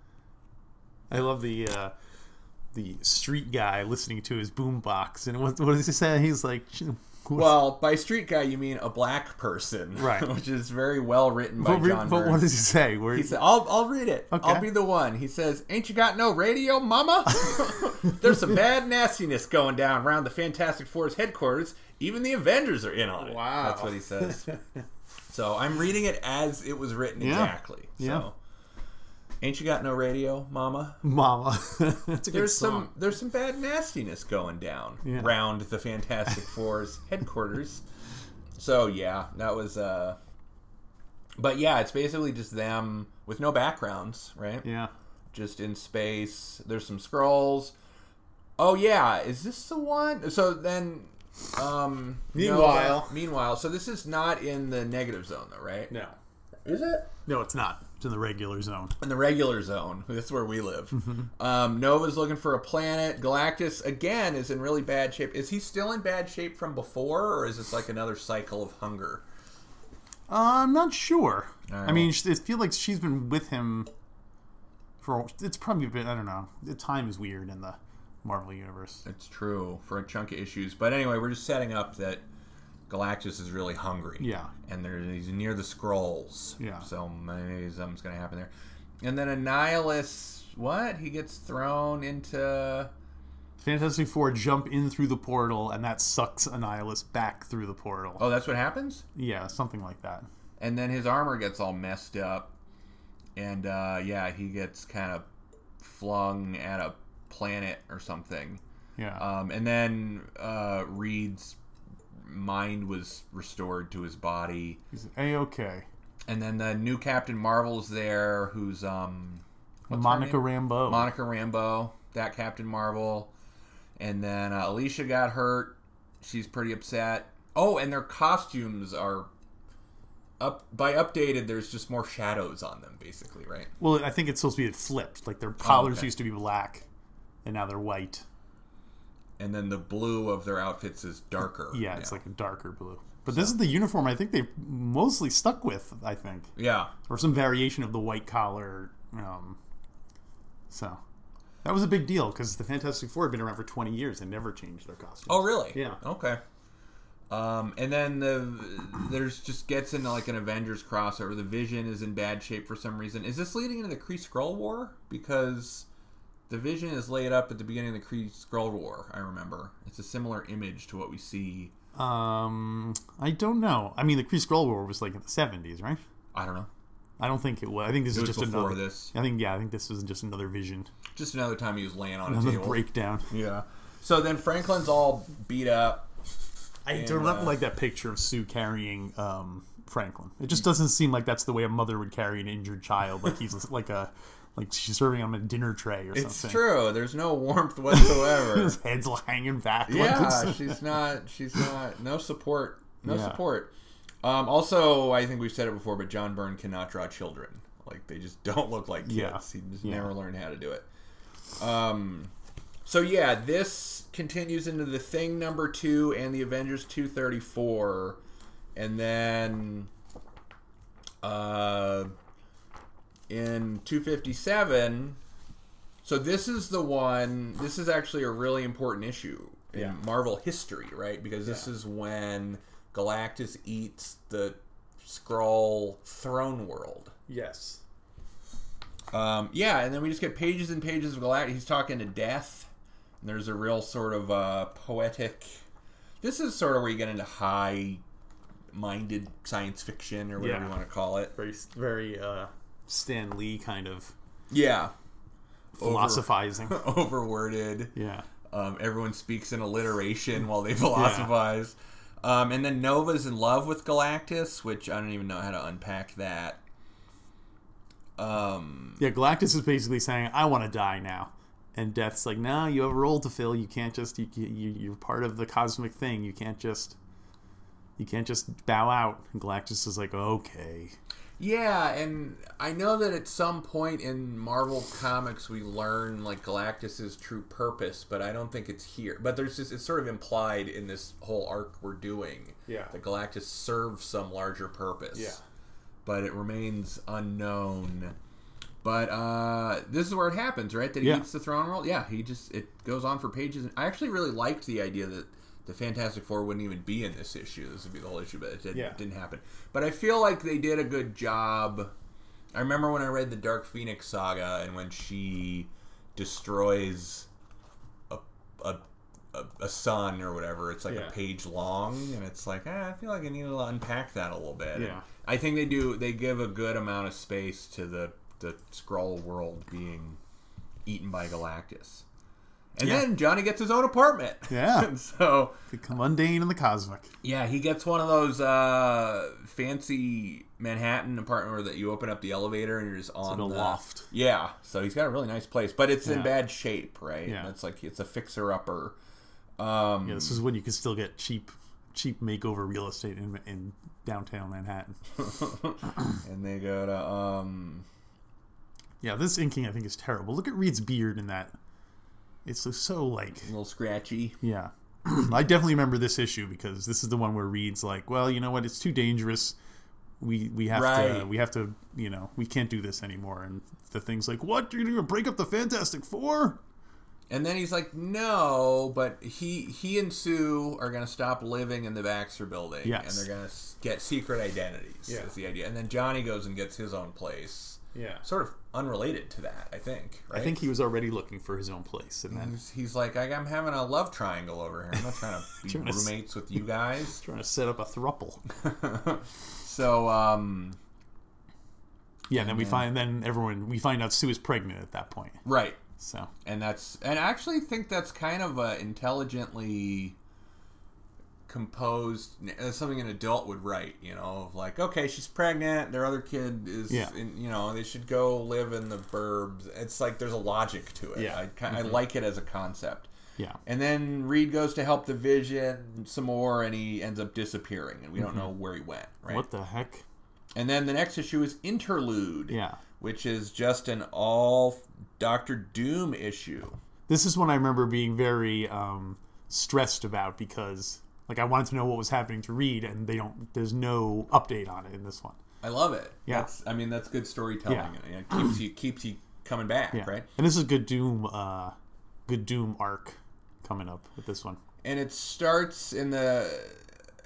I love the uh, the street guy listening to his boombox. And what, what does he say? He's like... Well, by street guy, you mean a black person. Right. Which is very well written by but, John But Byrne. what does he say? Where... He said, I'll, I'll read it. Okay. I'll be the one. He says, ain't you got no radio, mama? There's some bad nastiness going down around the Fantastic Four's headquarters. Even the Avengers are in on it. Wow. That's what he says. So I'm reading it as it was written yeah. exactly. So. Yeah. Ain't you got no radio, mama? Mama. That's a good there's song. some there's some bad nastiness going down yeah. around the Fantastic Four's headquarters. So yeah, that was uh but yeah, it's basically just them with no backgrounds, right? Yeah. Just in space. There's some scrolls. Oh yeah, is this the one? So then um Meanwhile no, meanwhile, so this is not in the Negative Zone though, right? No. Is it? No, it's not. It's in the regular zone. In the regular zone. That's where we live. Mm-hmm. Um, Nova's looking for a planet. Galactus, again, is in really bad shape. Is he still in bad shape from before, or is this like another cycle of hunger? Uh, I'm not sure. I, I mean, it feels like she's been with him for... It's probably been... I don't know. The time is weird in the Marvel Universe. It's true, for a chunk of issues. But anyway, we're just setting up that Galactus is really hungry. Yeah. And there, he's near the scrolls. Yeah. So maybe something's going to happen there. And then Annihilus, what? He gets thrown into... Fantastic Four jump in through the portal, and that sucks Annihilus back through the portal. Oh, that's what happens? Yeah, something like that. And then his armor gets all messed up. And, uh, yeah, he gets kind of flung at a planet or something. Yeah. Um, and then uh, Reed's mind was restored to his body. He's A-okay. And then the new Captain Marvel's there, who's um, what's Monica Rambeau. Monica Rambeau, that Captain Marvel. And then uh, Alicia got hurt. She's pretty upset. Oh, and their costumes are up by updated. There's just more shadows on them, basically, right? Well, I think it's supposed to be flipped. Like their collars oh, okay. used to be black, and now they're white. And then the blue of their outfits is darker. Yeah, it's now. like a darker blue. But so. This is the uniform I think they mostly stuck with, I think. Yeah. Or some variation of the white collar. Um, so, that was a big deal, because the Fantastic Four had been around for twenty years and never changed their costumes. Oh, really? Yeah. Okay. Um, and then the there's just gets into like an Avengers crossover. The Vision is in bad shape for some reason. Is this leading into the Kree Skrull War? Because the Vision is laid up at the beginning of the Kree Skrull War. I remember it's a similar image to what we see. Um, I don't know. I mean, the Kree Skrull War was like in the seventies, right? I don't know. I don't think it was. I think this It is was just before another. this. I think yeah. I think this was just another Vision. Just another time he was laying on a Another table. breakdown. Yeah. So then Franklin's all beat up. I And, do not uh, like that picture of Sue carrying um, Franklin. It just doesn't seem like that's the way a mother would carry an injured child. Like he's like a like she's serving him a dinner tray or It's something. true. There's no warmth whatsoever. His head's hanging back. Yeah, like it's, she's not. She's not. No support. No Yeah. support. Um, also, I think we've said it before, but John Byrne cannot draw children. Like they just don't look like kids. Yeah. He just Yeah. never learned how to do it. Um, so yeah, this continues into the Thing number two and the Avengers two thirty-four, and then uh, in two fifty-seven. So this is the one. This is actually a really important issue in Yeah. Marvel history, right? Because this Yeah. is when Galactus eats the Skrull throne world. yes. Um, yeah, and then we just get pages and pages of Galactus. He's talking to Death. And there's a real sort of uh, poetic. This is sort of where you get into high-minded science fiction or whatever Yeah. you want to call it. Very very uh, Stan Lee kind of Yeah, philosophizing. Over, overworded. Yeah. Um, everyone speaks in alliteration while they philosophize. Um, and then Nova's in love with Galactus, which I don't even know how to unpack that. Um, Yeah, Galactus is basically saying, "I want to die now," and Death's like, "No, you have a role to fill. You can't just you, you you're part of the cosmic thing. You can't just you can't just bow out." And Galactus is like, "Okay." yeah, and I know that at some point in Marvel Comics we learn like Galactus's true purpose, but I don't think it's here. But there's just it's sort of implied in this whole arc we're doing Yeah. that Galactus serves some larger purpose. Yeah. But it remains unknown. But uh, this is where it happens, right? That he Yeah. eats the throne world. Yeah, he just it goes on for pages. I actually really liked the idea that the Fantastic Four wouldn't even be in this issue. This would be the whole issue, but it did, Yeah. didn't happen. But I feel like they did a good job. I remember when I read the Dark Phoenix saga and when she destroys a a, a, a sun or whatever. It's like Yeah. a page long, and it's like eh, I feel like I need to unpack that a little bit. Yeah. I think they do. They give a good amount of space to the the Skrull world being eaten by Galactus, and Yeah. then Johnny gets his own apartment. Yeah. And so Become mundane in the cosmic. yeah, he gets one of those uh, fancy Manhattan apartment where that you open up the elevator and you're just on in a the loft. Yeah, so he's got a really nice place, but it's in Yeah. bad shape, right? Yeah. It's like it's a fixer upper. Um, Yeah, this is when you can still get cheap cheap makeover real estate in in downtown Manhattan. and they go to um. Yeah, this inking I think is terrible. Look at Reed's beard in that. It's so, so like A little scratchy. yeah. I definitely remember this issue because this is the one where Reed's like, well, you know what? It's too dangerous. We we have Right. to we have to you know we can't do this anymore. And the Thing's like, what? You're gonna break up the Fantastic Four? And then he's like, no, but he he and Sue are going to stop living in the Baxter building. Yes. And they're going to get secret identities, Yeah. is the idea. And then Johnny goes and gets his own place. Yeah. Sort of unrelated to that, I think, right? I think he was already looking for his own place, and then He's, he's like, I'm having a love triangle over here. I'm not trying to be Trying to s- roommates with you guys. trying to set up a throuple. So, um, Yeah, and then we find then everyone we find out Sue is pregnant at that point. right. So And that's, and I actually think that's kind of a intelligently composed, that's something an adult would write, you know, of like, okay, she's pregnant, their other kid is, Yeah. in, you know, they should go live in the burbs. It's like there's a logic to it. Yeah. I, ki- I like it as a concept. yeah, And then Reed goes to help the Vision some more, and he ends up disappearing, and we don't know where he went, right? what the heck? And then the next issue is Interlude, Yeah, which is just an all Doctor Doom issue. this is one I remember being very um, stressed about because like I wanted to know what was happening to Reed, and they don't. There's no update on it in this one. I love it. Yeah. That's, I mean, that's good storytelling. Yeah. And it keeps you keeps you coming back, Yeah, right? and this is a good Doom, uh, good Doom arc coming up with this one. And it starts in the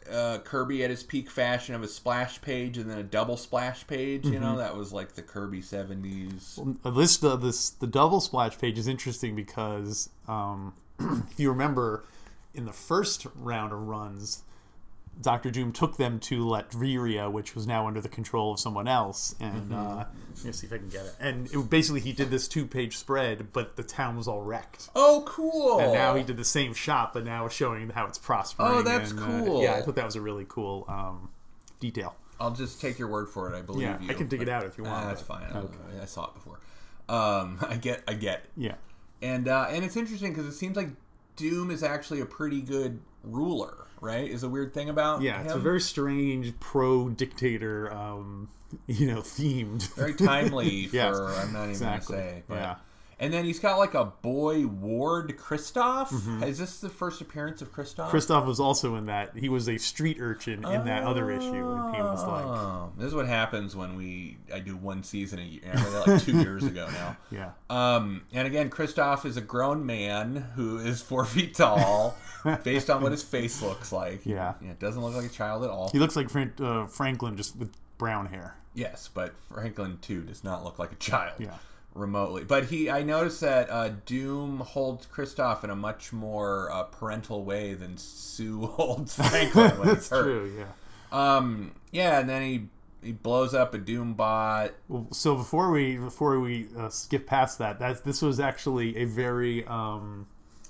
uh, Kirby at his peak fashion of a splash page and then a double splash page. You mm-hmm. know, that was like the Kirby seventies. Well, this the this the double splash page is interesting because um, if you remember, in the first round of runs, Doctor Doom took them to Latveria, which was now under the control of someone else. And mm-hmm. uh, let me see if I can get it. And it, basically, he did this two-page spread, but the town was all wrecked. Oh, cool! And now he did the same shot, but now showing how it's prospering. Oh, that's and, cool. Uh, yeah, I thought that was a really cool um, detail. I'll just take your word for it. I believe yeah, you. I can dig but, it out if you want. Uh, that's fine. Okay. I, I saw it before. Um, I get. I get. Yeah. And uh, and it's interesting because it seems like Doom is actually a pretty good ruler. Right, is a weird thing about yeah. him. It's a very strange pro-dictator, um, you know, themed. Very timely for yes, I'm not even exactly. gonna say. But. Yeah. And then he's got like a boy ward, Kristoff. Mm-hmm. Is this the first appearance of Kristoff? Kristoff was also in that. He was a street urchin in oh. that other issue, and he was like, "This is what happens when we I do one season a year." I read that like two years ago now. Yeah. Um, and again, Kristoff is a grown man who is four feet tall, based on what his face looks like. Yeah. yeah it doesn't look like a child at all. He looks like Frank, uh, Franklin, just with brown hair. Yes, but Franklin too does not look like a child. Yeah. Remotely, but he I noticed that uh, Doom holds Kristoff in a much more uh, parental way than Sue holds Franklin when That's he's hurt. True, yeah. Um, yeah, and then he he blows up a Doom bot. Well, so before we before we uh, skip past that, that this was actually a very um,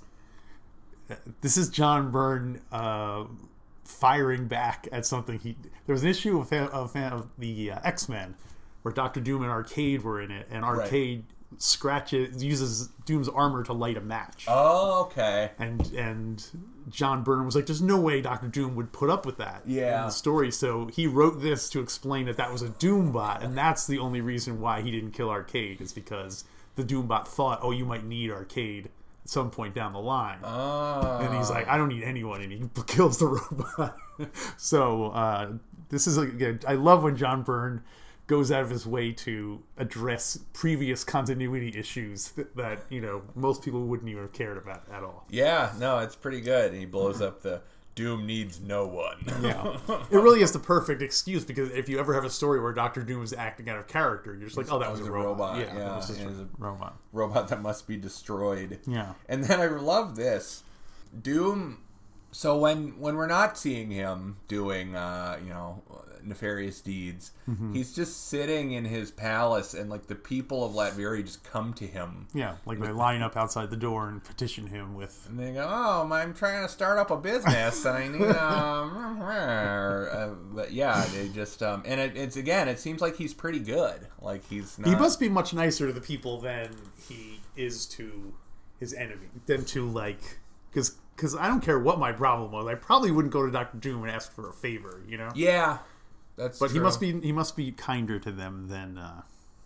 this is John Byrne uh, firing back at something he. There was an issue of of, of the uh, X-Men. Where Doctor Doom and Arcade were in it, and Arcade right. scratches uses Doom's armor to light a match. Oh, okay. And and John Byrne was like, "There's no way Doctor Doom would put up with that." Yeah. In the story, so he wrote this to explain that that was a Doom bot, and that's the only reason why he didn't kill Arcade is because the Doom bot thought, "Oh, you might need Arcade at some point down the line." Oh. And he's like, "I don't need anyone," and he kills the robot. so uh, this is again, I love when John Byrne goes out of his way to address previous continuity issues that, that you know most people wouldn't even have cared about at all. Yeah, no, it's pretty good. And he blows up the Doom needs no one. Yeah, it really is the perfect excuse because if you ever have a story where Doctor Doom is acting out of character, you're just like, oh, that was, was a robot. robot. Yeah, yeah. It was a a robot. Robot that must be destroyed. Yeah, and then I love this Doom. So when when we're not seeing him doing, uh, you know, nefarious deeds, mm-hmm. he's just sitting in his palace, and like the people of Latveria just come to him. Yeah, like they line up outside the door and petition him with. And they go, "Oh, I'm trying to start up a business, and I need um." uh, but yeah, they just um, and it, it's again, it seems like he's pretty good. Like he's not. He must be much nicer to the people than he is to his enemy, than to like because. Because I don't care what my problem was, I probably wouldn't go to Doctor Doom and ask for a favor, you know. Yeah, that's. But true. he must be he must be kinder to them than uh,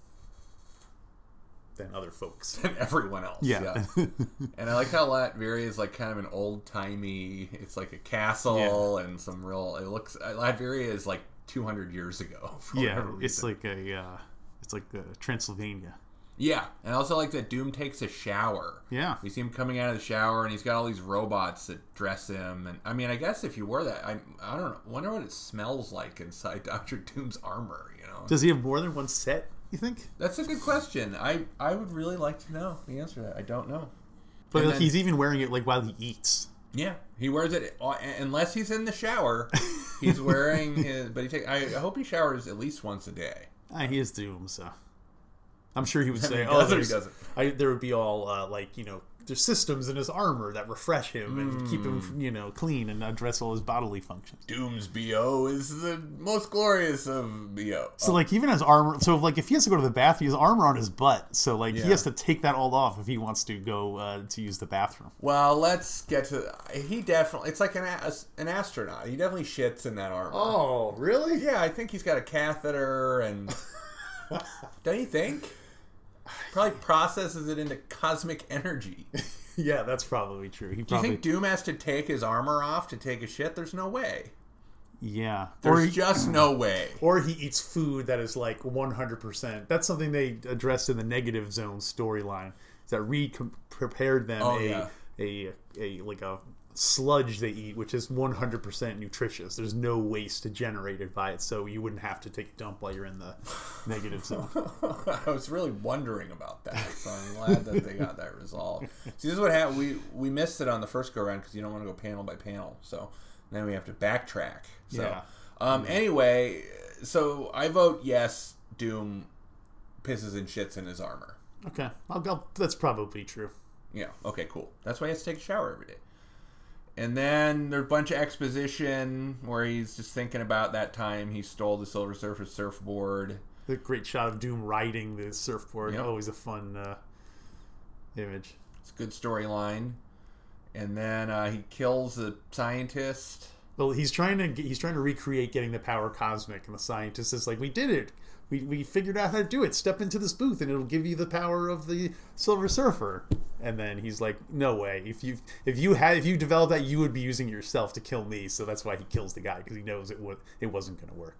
than other folks, than everyone else. Yeah, yeah. And I like how Latveria is like kind of an old timey. It's like a castle yeah. and some real. It looks Latveria is like two hundred years ago. Yeah, it's like a uh, it's like uh, Transylvania. Yeah, and I also like that Doom takes a shower. Yeah. We see him coming out of the shower, and he's got all these robots that dress him. And I mean, I guess if you wear that, I I don't know, wonder what it smells like inside Doctor Doom's armor, you know? Does he have more than one set, you think? That's a good question. I, I would really like to know the answer to that. I don't know. But like, then, he's even wearing it like while he eats. Yeah, he wears it, unless he's in the shower, he's wearing his, but he take, I hope he showers at least once a day. Uh, he is Doom, so... I'm sure he would say, "Oh, he doesn't." I, there would be all uh, like you know, there's systems in his armor that refresh him and mm. keep him you know clean and address all his bodily functions. Doom's B O is the most glorious of B O. So oh. like even his armor, so if, like if he has to go to the bathroom, he has armor on his butt. So like yeah. he has to take that all off if he wants to go uh, to use the bathroom. Well, let's get to. He definitely. It's like an an astronaut. He definitely shits in that armor. Oh, really? Yeah, I think he's got a catheter and. Don't you think? Probably processes it into cosmic energy. Yeah, that's probably true. He Do probably... you think Doom has to take his armor off to take a shit? There's no way. Yeah. There's or he... just no way. Or he eats food that is like one hundred percent. That's something they addressed in the Negative Zone storyline. Is that Reed com- prepared them oh, a, yeah. a, a, a like a sludge they eat, which is one hundred percent nutritious. There's no waste generated by it, so you wouldn't have to take a dump while you're in the negative zone. I was really wondering about that, so I'm glad that they got that resolved. See, this is what happened. We, we missed it on the first go-around because you don't want to go panel by panel, so then we have to backtrack. So, Yeah. um, Yeah. Anyway, so I vote yes, Doom pisses and shits in his armor. Okay, I'll go. That's probably true. Yeah, okay, cool. That's why he has to take a shower every day. And then there's a bunch of exposition where he's just thinking about that time he stole the Silver Surfer surfboard. The great shot of Doom riding the surfboard. Yep. Always a fun uh, image. It's a good storyline. And then uh, he kills the scientist. Well, he's trying to get, he's trying to recreate getting the power cosmic, and the scientist is like, "We did it. We we figured out how to do it. Step into this booth, and it'll give you the power of the Silver Surfer." And then he's like, "No way! If you if you had if you developed that, you would be using it yourself to kill me." So that's why he kills the guy, because he knows it was it wasn't going to work.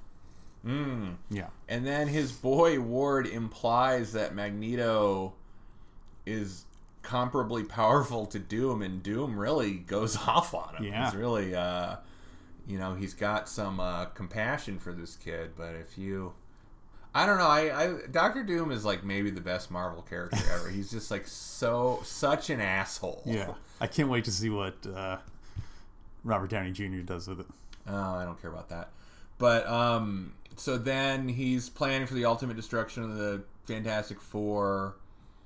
Mm. Yeah. And then his boy Ward implies that Magneto is comparably powerful to Doom, and Doom really goes off on him. Yeah. He's really, uh, you know, he's got some uh, compassion for this kid, but if you... I don't know, I, I Doctor Doom is like maybe the best Marvel character ever. He's just like so, such an asshole. Yeah. I can't wait to see what uh, Robert Downey Junior does with it. Oh, I don't care about that. But, um, so then he's planning for the ultimate destruction of the Fantastic Four.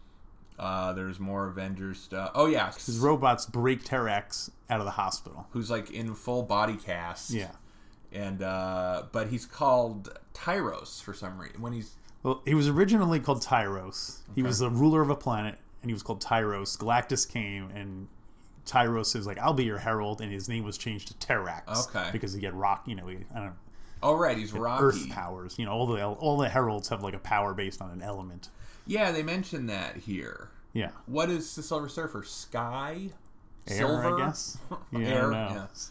Uh, there's more Avengers stuff. Oh, yeah. His robots break Terrax out of the hospital. Who's like in full body cast. Yeah. And, uh, but he's called Tyros for some reason. When he's... Well, he was originally called Tyros. He Okay. was the ruler of a planet, and he was called Tyros. Galactus came, and Tyros is like, "I'll be your herald," and his name was changed to Terrax. Okay. Because he had rock, you know, he, I don't know, Oh, right. He's Rocky. earth powers. You know, all the all the heralds have like a power based on an element. Yeah, they mentioned that here. Yeah. What is the Silver Surfer? Sky? Air, Silver? I guess. Yeah, Air? I don't know. Yes.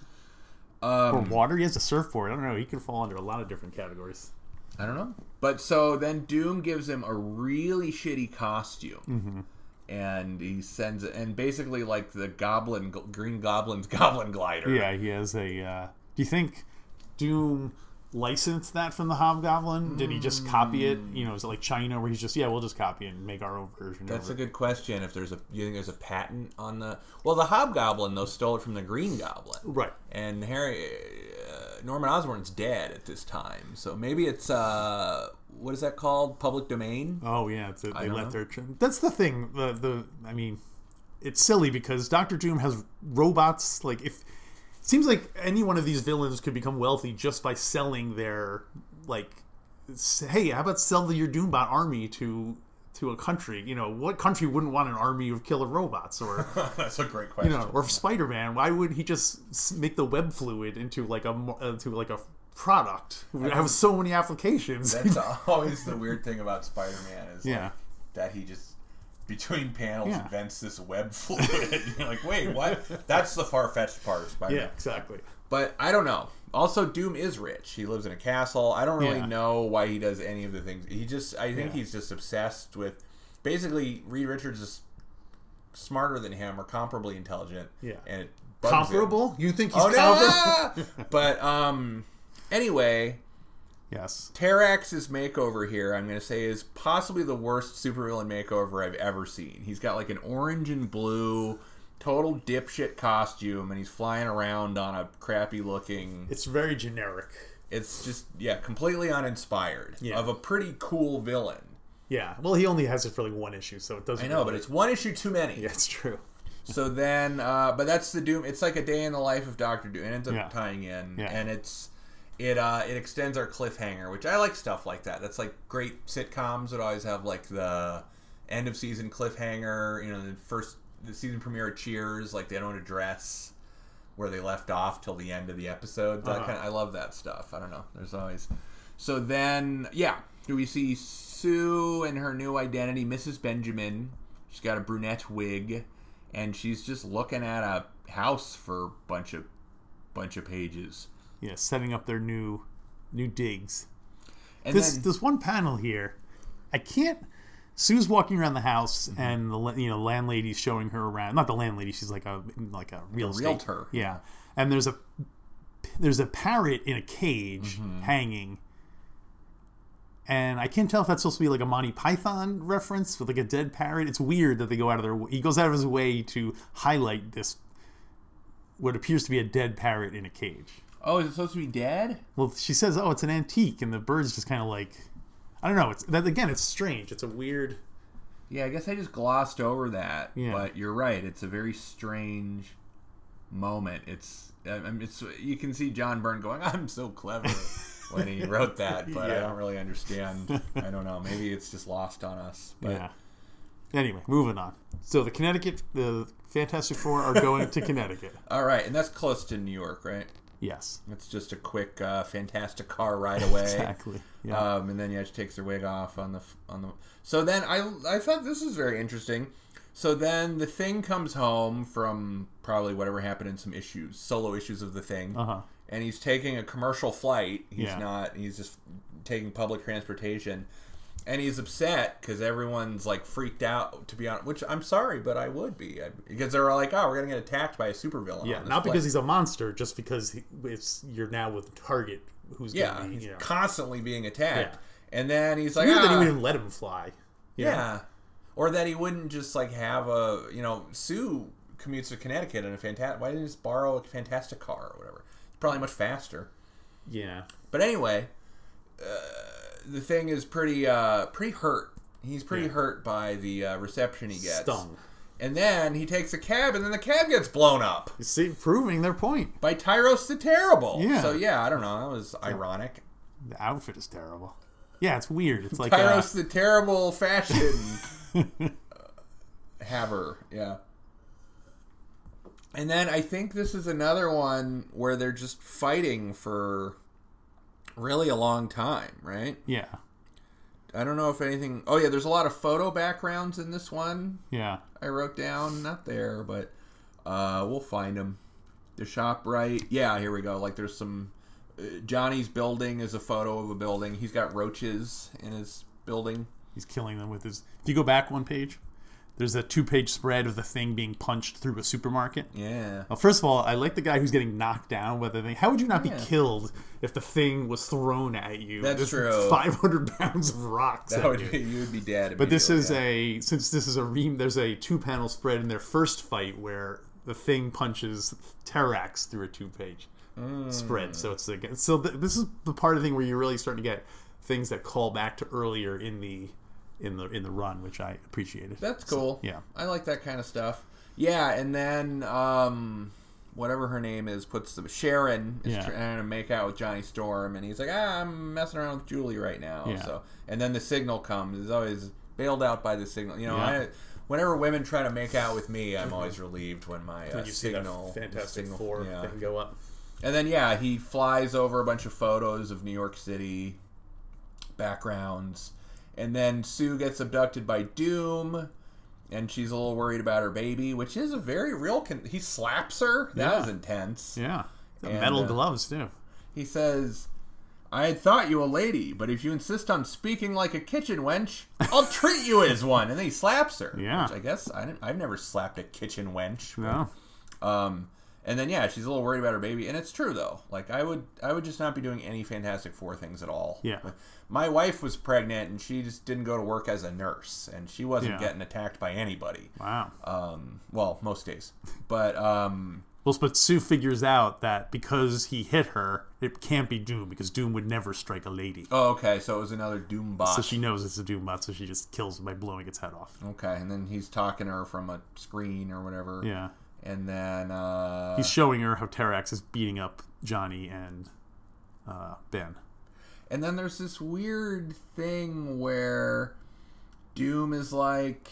Or Um, water. He has a surfboard. I don't know. He could fall under a lot of different categories. I don't know. But so then Doom gives him a really shitty costume. Mm-hmm. And he sends it, and basically like the Goblin, Green Goblin's Goblin Glider. Yeah, he has a. Uh, do you think Doom licensed that from the Hobgoblin? Did he just copy it? You know, is it like China where he's just, yeah, we'll just copy it and make our own version That's of a it? good question. If there's a, you think there's a patent on the? Well, the Hobgoblin though stole it from the Green Goblin, Right. and Harry uh, Norman Osborn's dead at this time, so maybe it's uh, what is that called? Public domain. Oh yeah, it's a, I they don't let know. their. Ch- That's the thing. The the I mean, it's silly because Doctor Doom has robots. Like if it seems like any one of these villains could become wealthy just by selling their like. s- Hey, how about sell your Doombot army to to a country? You know, what country wouldn't want an army of killer robots? Or That's a great you question. know, or Spider-Man. Why would he just s- make the web fluid into like a mo- uh, to like a product? We have so many applications. That's always the weird thing about Spider-Man is Yeah. like, that he just between panels Yeah. invents this web fluid. You're like, wait, what? That's the far-fetched part of Spider-Man. Yeah, exactly. But I don't know. Also, Doom is rich. He lives in a castle. I don't really Yeah. know why he does any of the things. He just, I think Yeah. he's just obsessed with. Basically, Reed Richards is smarter than him or comparably intelligent. Yeah. and it bugs him. Comparable? You think he's Oh comparable? no! But um, anyway, Yes. Terrax's makeover here, I'm going to say, is possibly the worst supervillain makeover I've ever seen. He's got like an orange and blue, total dipshit costume, and he's flying around on a crappy looking. It's very generic. It's just, yeah, completely uninspired Yeah. of a pretty cool villain. Yeah. Well, he only has it for like one issue, so it doesn't. I know, but really- it's one issue too many. yeah, it's true. So then, uh, but that's the Doom. It's like a day in the life of Doctor Doom. It ends up Yeah. tying in, Yeah. and it's it uh, it extends our cliffhanger, which I like stuff like that. That's like great sitcoms would always have like the end of season cliffhanger. You know, the first the season premiere of Cheers, like they don't address where they left off till the end of the episode. That Uh-huh. kind of, I love that stuff. I don't know. There's always so then yeah. Do we see Sue and her new identity, Missus Benjamin? She's got a brunette wig. And she's just looking at a house for a bunch of bunch of pages. Yeah, setting up their new new digs. And This then this one panel here, I can't. Sue's walking around the house, mm-hmm. and the you know landlady's showing her around. Not the landlady; she's like a like a real a estate. realtor. Yeah, and there's a there's a parrot in a cage mm-hmm. hanging, and I can't tell if that's supposed to be like a Monty Python reference with like a dead parrot. It's weird that they go out of their he goes out of his way to highlight this what appears to be a dead parrot in a cage. Oh, is it supposed to be dead? Well, she says, "Oh, it's an antique," and the bird's just kind of like. I don't know. It's that again. It's strange. It's a weird. Yeah, I guess I just glossed over that. Yeah. But you're right. It's a very strange moment. It's, I mean, it's. You can see John Byrne going, "I'm so clever," when he wrote that. But yeah. I don't really understand. I don't know. Maybe it's just lost on us. But. Yeah. Anyway, moving on. So the Connecticut, the Fantastic Four are going to Connecticut. All right, and that's close to New York, right? Yes. It's just a quick uh, Fantastic car ride away. Exactly. Yeah. Um, and then yeah, she takes her wig off on the on the. So then I I thought this was very interesting. So then the Thing comes home from probably whatever happened in some issues, solo issues of the Thing, uh-huh. and he's taking a commercial flight. He's yeah. not. He's just taking public transportation. And he's upset because everyone's like freaked out, to be honest. Which I'm sorry, but I would be because they're all like, "Oh, we're gonna get attacked by a supervillain." Yeah, not because he's a monster, just because he, it's you're now with Target, who's yeah, gonna be, he's you know. constantly being attacked. Yeah. And then he's like, Weird ah. that he wouldn't let him fly. Yeah, know? Or that he wouldn't just like have a you know Sue commutes to Connecticut in a fantastic. Why didn't he just borrow a fantastic car or whatever? It's probably much faster. Yeah, but anyway. Uh, The Thing is pretty uh, pretty hurt. He's pretty yeah. hurt by the uh, reception he gets. Stung. And then he takes a cab, and then the cab gets blown up. You see, proving their point. By Tyros the Terrible. Yeah. So, yeah, I don't know. That was ironic. The outfit is terrible. Yeah, it's weird. It's like Tyros uh... the Terrible fashion uh, haver. Yeah. And then I think this is another one where they're just fighting for... really a long time, right? Yeah. I don't know if anything... Oh, yeah, there's a lot of photo backgrounds in this one. Yeah. I wrote down. Not there, but uh, we'll find them. The ShopRite. Yeah, here we go. Like, there's some... Uh, Johnny's building is a photo of a building. He's got roaches in his building. He's killing them with his... If you go back one page... There's a two-page spread of the Thing being punched through a supermarket. Yeah. Well, first of all, I like the guy who's getting knocked down by the Thing. How would you not yeah. be killed if the Thing was thrown at you? That's There's true. five hundred pounds of rocks that at would you. Be, you would be dead. But this is yeah. a... Since this is a... Re, there's a two-panel spread in their first fight where the Thing punches Terrax through a two-page mm. spread. So it's like... So th- this is the part of the thing where you're really starting to get things that call back to earlier in the... in the in the run, which I appreciated. That's cool. So, yeah. I like that kind of stuff. Yeah, and then um, whatever her name is puts the Sharon is yeah. trying to make out with Johnny Storm, and he's like, ah, I'm messing around with Julie right now. Yeah. So, and then the signal comes. He's always bailed out by the signal. You know, yeah. I, whenever women try to make out with me, I'm always relieved when my uh, when you signal, see that Fantastic signal, Four yeah. thing go up. And then yeah, he flies over a bunch of photos of New York City backgrounds. And then Sue gets abducted by Doom, and she's a little worried about her baby, which is a very real... Con- he slaps her? That yeah. was intense. Yeah. The and, metal uh, gloves, too. He says, I had thought you a lady, but if you insist on speaking like a kitchen wench, I'll treat you as one. And then he slaps her. Yeah. Which I guess I didn't, I've never slapped a kitchen wench. No. But, um... And then yeah, she's a little worried about her baby, and it's true though. Like I would, I would just not be doing any Fantastic Four things at all. Yeah. My wife was pregnant, and she just didn't go to work as a nurse, and she wasn't yeah. getting attacked by anybody. Wow. Um. Well, most days, but um. Well, but Sue figures out that because he hit her, it can't be Doom because Doom would never strike a lady. Oh, okay. So it was another Doom bot. So she knows it's a Doom bot, so she just kills him by blowing its head off. Okay, and then he's talking to her from a screen or whatever. Yeah. And then uh, he's showing her how Terrax is beating up Johnny and uh, Ben. And then there's this weird thing where Doom is like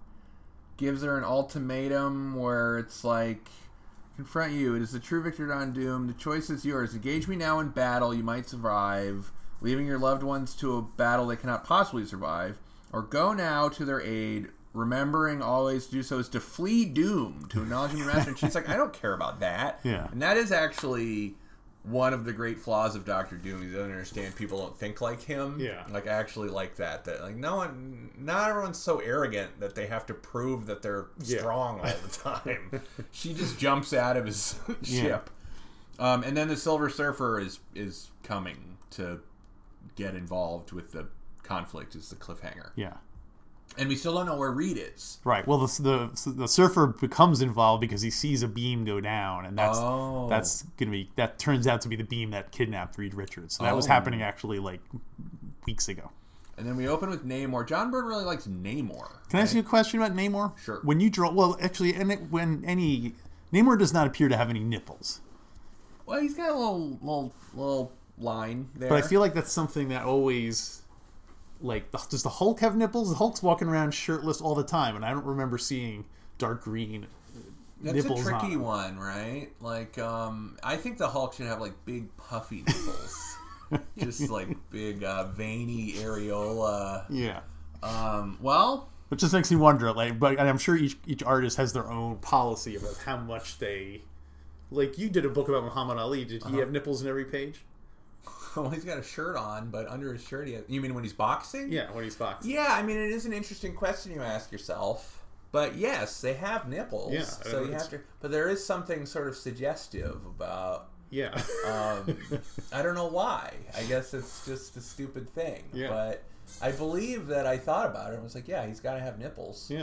gives her an ultimatum where it's like, confront you. It is the true victor on Doom. The choice is yours. Engage me now in battle. You might survive, leaving your loved ones to a battle they cannot possibly survive, or go now to their aid. Remembering always to do so is to flee Doom, to acknowledge your master. And she's like, I don't care about that. Yeah. And that is actually one of the great flaws of Doctor Doom. He doesn't understand people don't think like him. Yeah. Like, I actually like that. That, like, no one, not everyone's so arrogant that they have to prove that they're Yeah. strong all the time. She just jumps out of his ship. Yeah. Um, and then the Silver Surfer is, is coming to get involved with the conflict, is the cliffhanger. Yeah. And we still don't know where Reed is. Right. Well, the, the the surfer becomes involved because he sees a beam go down, and that's Oh. that's gonna be that turns out to be the beam that kidnapped Reed Richards. So that was Oh. happening actually like weeks ago. And then we open with Namor. John Byrne really likes Namor. Can I ask you a question about Namor? Sure. When you draw, well, actually, and it, when any Namor does not appear to have any nipples, Well, he's got a little little little line there. but I feel like that's something that always. Like, does the Hulk have nipples? The Hulk's walking around shirtless all the time, and I don't remember seeing dark green That's nipples a tricky on him. one, right? Like, um, I think the Hulk should have like big puffy nipples, just like big uh, veiny areola. Yeah. Um, well, It just makes me wonder, like, but and I'm sure each each artist has their own policy about how much they. Like, you did a book about Muhammad Ali. Did he Uh-huh. have nipples in every page? well, he's got a shirt on, but under his shirt, he has, you mean when he's boxing? Yeah, when he's boxing. Yeah, I mean, it is an interesting question you ask yourself. But yes, they have nipples. Yeah, so you it's- have to. But there is something sort of suggestive about. Yeah. Um, I don't know why. I guess it's just a stupid thing. Yeah. But I believe that I thought about it and was like, yeah, he's got to have nipples. yeah.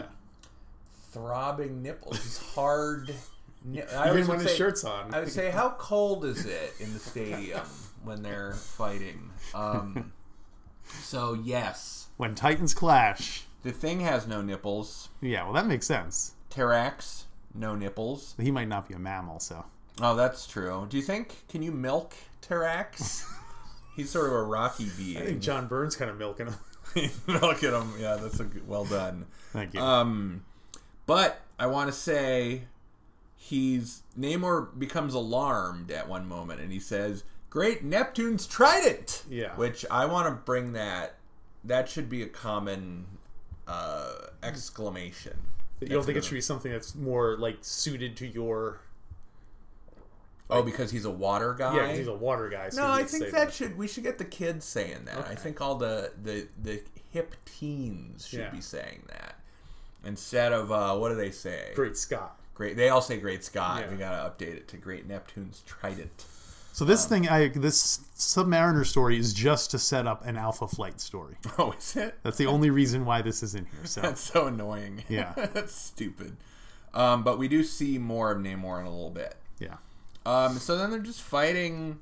Throbbing nipples. He's hard. Ni- I Even always when would his say- shirt's on. I would say, how cold is it in the stadium when they're fighting? Um, so, yes. When Titans clash. The Thing has no nipples. Yeah, well, that makes sense. Terrax, no nipples. He might not be a mammal, so. Oh, that's true. Do you think, can you milk Terrax? He's sort of a rocky being. I think John Byrne's kind of milking him. Look at him. Yeah, that's a good, well done. Thank you. Um, but I want to say he's Namor becomes alarmed at one moment, and he says, "Great Neptune's trident." Yeah. Which I want to bring that. That should be a common uh, exclamation. you don't think it should be something that's more, like, suited to your... Oh, because he's a water guy. Yeah, 'cause he's a water guy. So No, he I would think say that should we should get the kids saying that. Okay. I think all the, the the hip teens should Yeah. be saying that instead of uh, what do they say? Great Scott. Great. They all say Great Scott. Yeah. We gotta update it to Great Neptune's trident. So this thing, I this Submariner story is just to set up an Alpha Flight story. Oh, is it? That's the only reason why this is in here. So That's so annoying. Yeah. That's stupid. Um, but we do see more of Namor in a little bit. yeah, Um, so then they're just fighting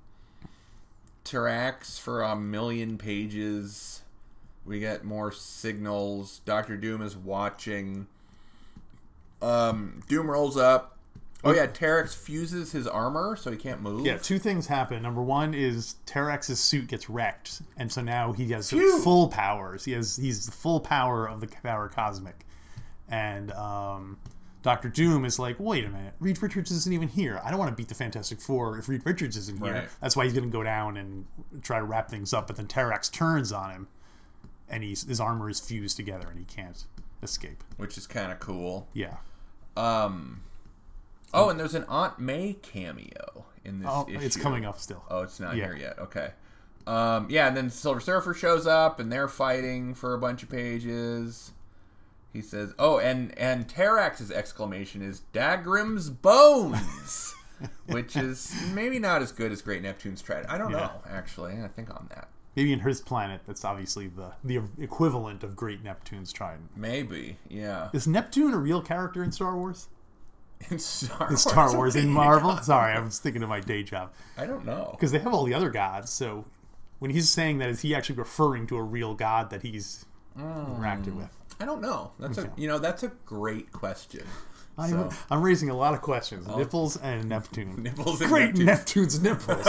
Terrax for a million pages. We get more signals. Doctor Doom is watching. Um, Doom rolls up. Oh yeah, Terrax fuses his armor so he can't move. yeah. Two things happen. Number one is Terrax's suit gets wrecked, and so now he has Phew. full powers. He has he's the full power of the power cosmic, and um, Doctor Doom is like, wait a minute, Reed Richards isn't even here. I don't want to beat the Fantastic Four if Reed Richards isn't here. Right. That's why he's going to go down and try to wrap things up. But then Terrax turns on him, and he's, his armor is fused together, and he can't escape. Which is kind of cool. Yeah. Um. Oh, and there's an Aunt May cameo in this Oh, issue. it's coming up still. Oh, it's not Yeah. here yet. Okay. Um, yeah, and then Silver Surfer shows up, and they're fighting for a bunch of pages. He says, "Oh, and and Terrax's exclamation is Dagrim's bones," which is maybe not as good as Great Neptune's trident. I don't Yeah. know, actually. I think on that. Maybe in his planet, that's obviously the, the equivalent of Great Neptune's trident. Maybe, yeah. Is Neptune a real character in Star Wars? In Star In Wars, Star Wars, in yeah. Marvel? Sorry, I was thinking of my day job. I don't know. Because they have all the other gods, so when he's saying that, is he actually referring to a real god that he's Mm. interacted with? I don't know. That's a you know that's a great question. I'm, So- I'm raising a lot of questions. Nipples and Neptune. Nipples and Great Neptune. Neptune's nipples.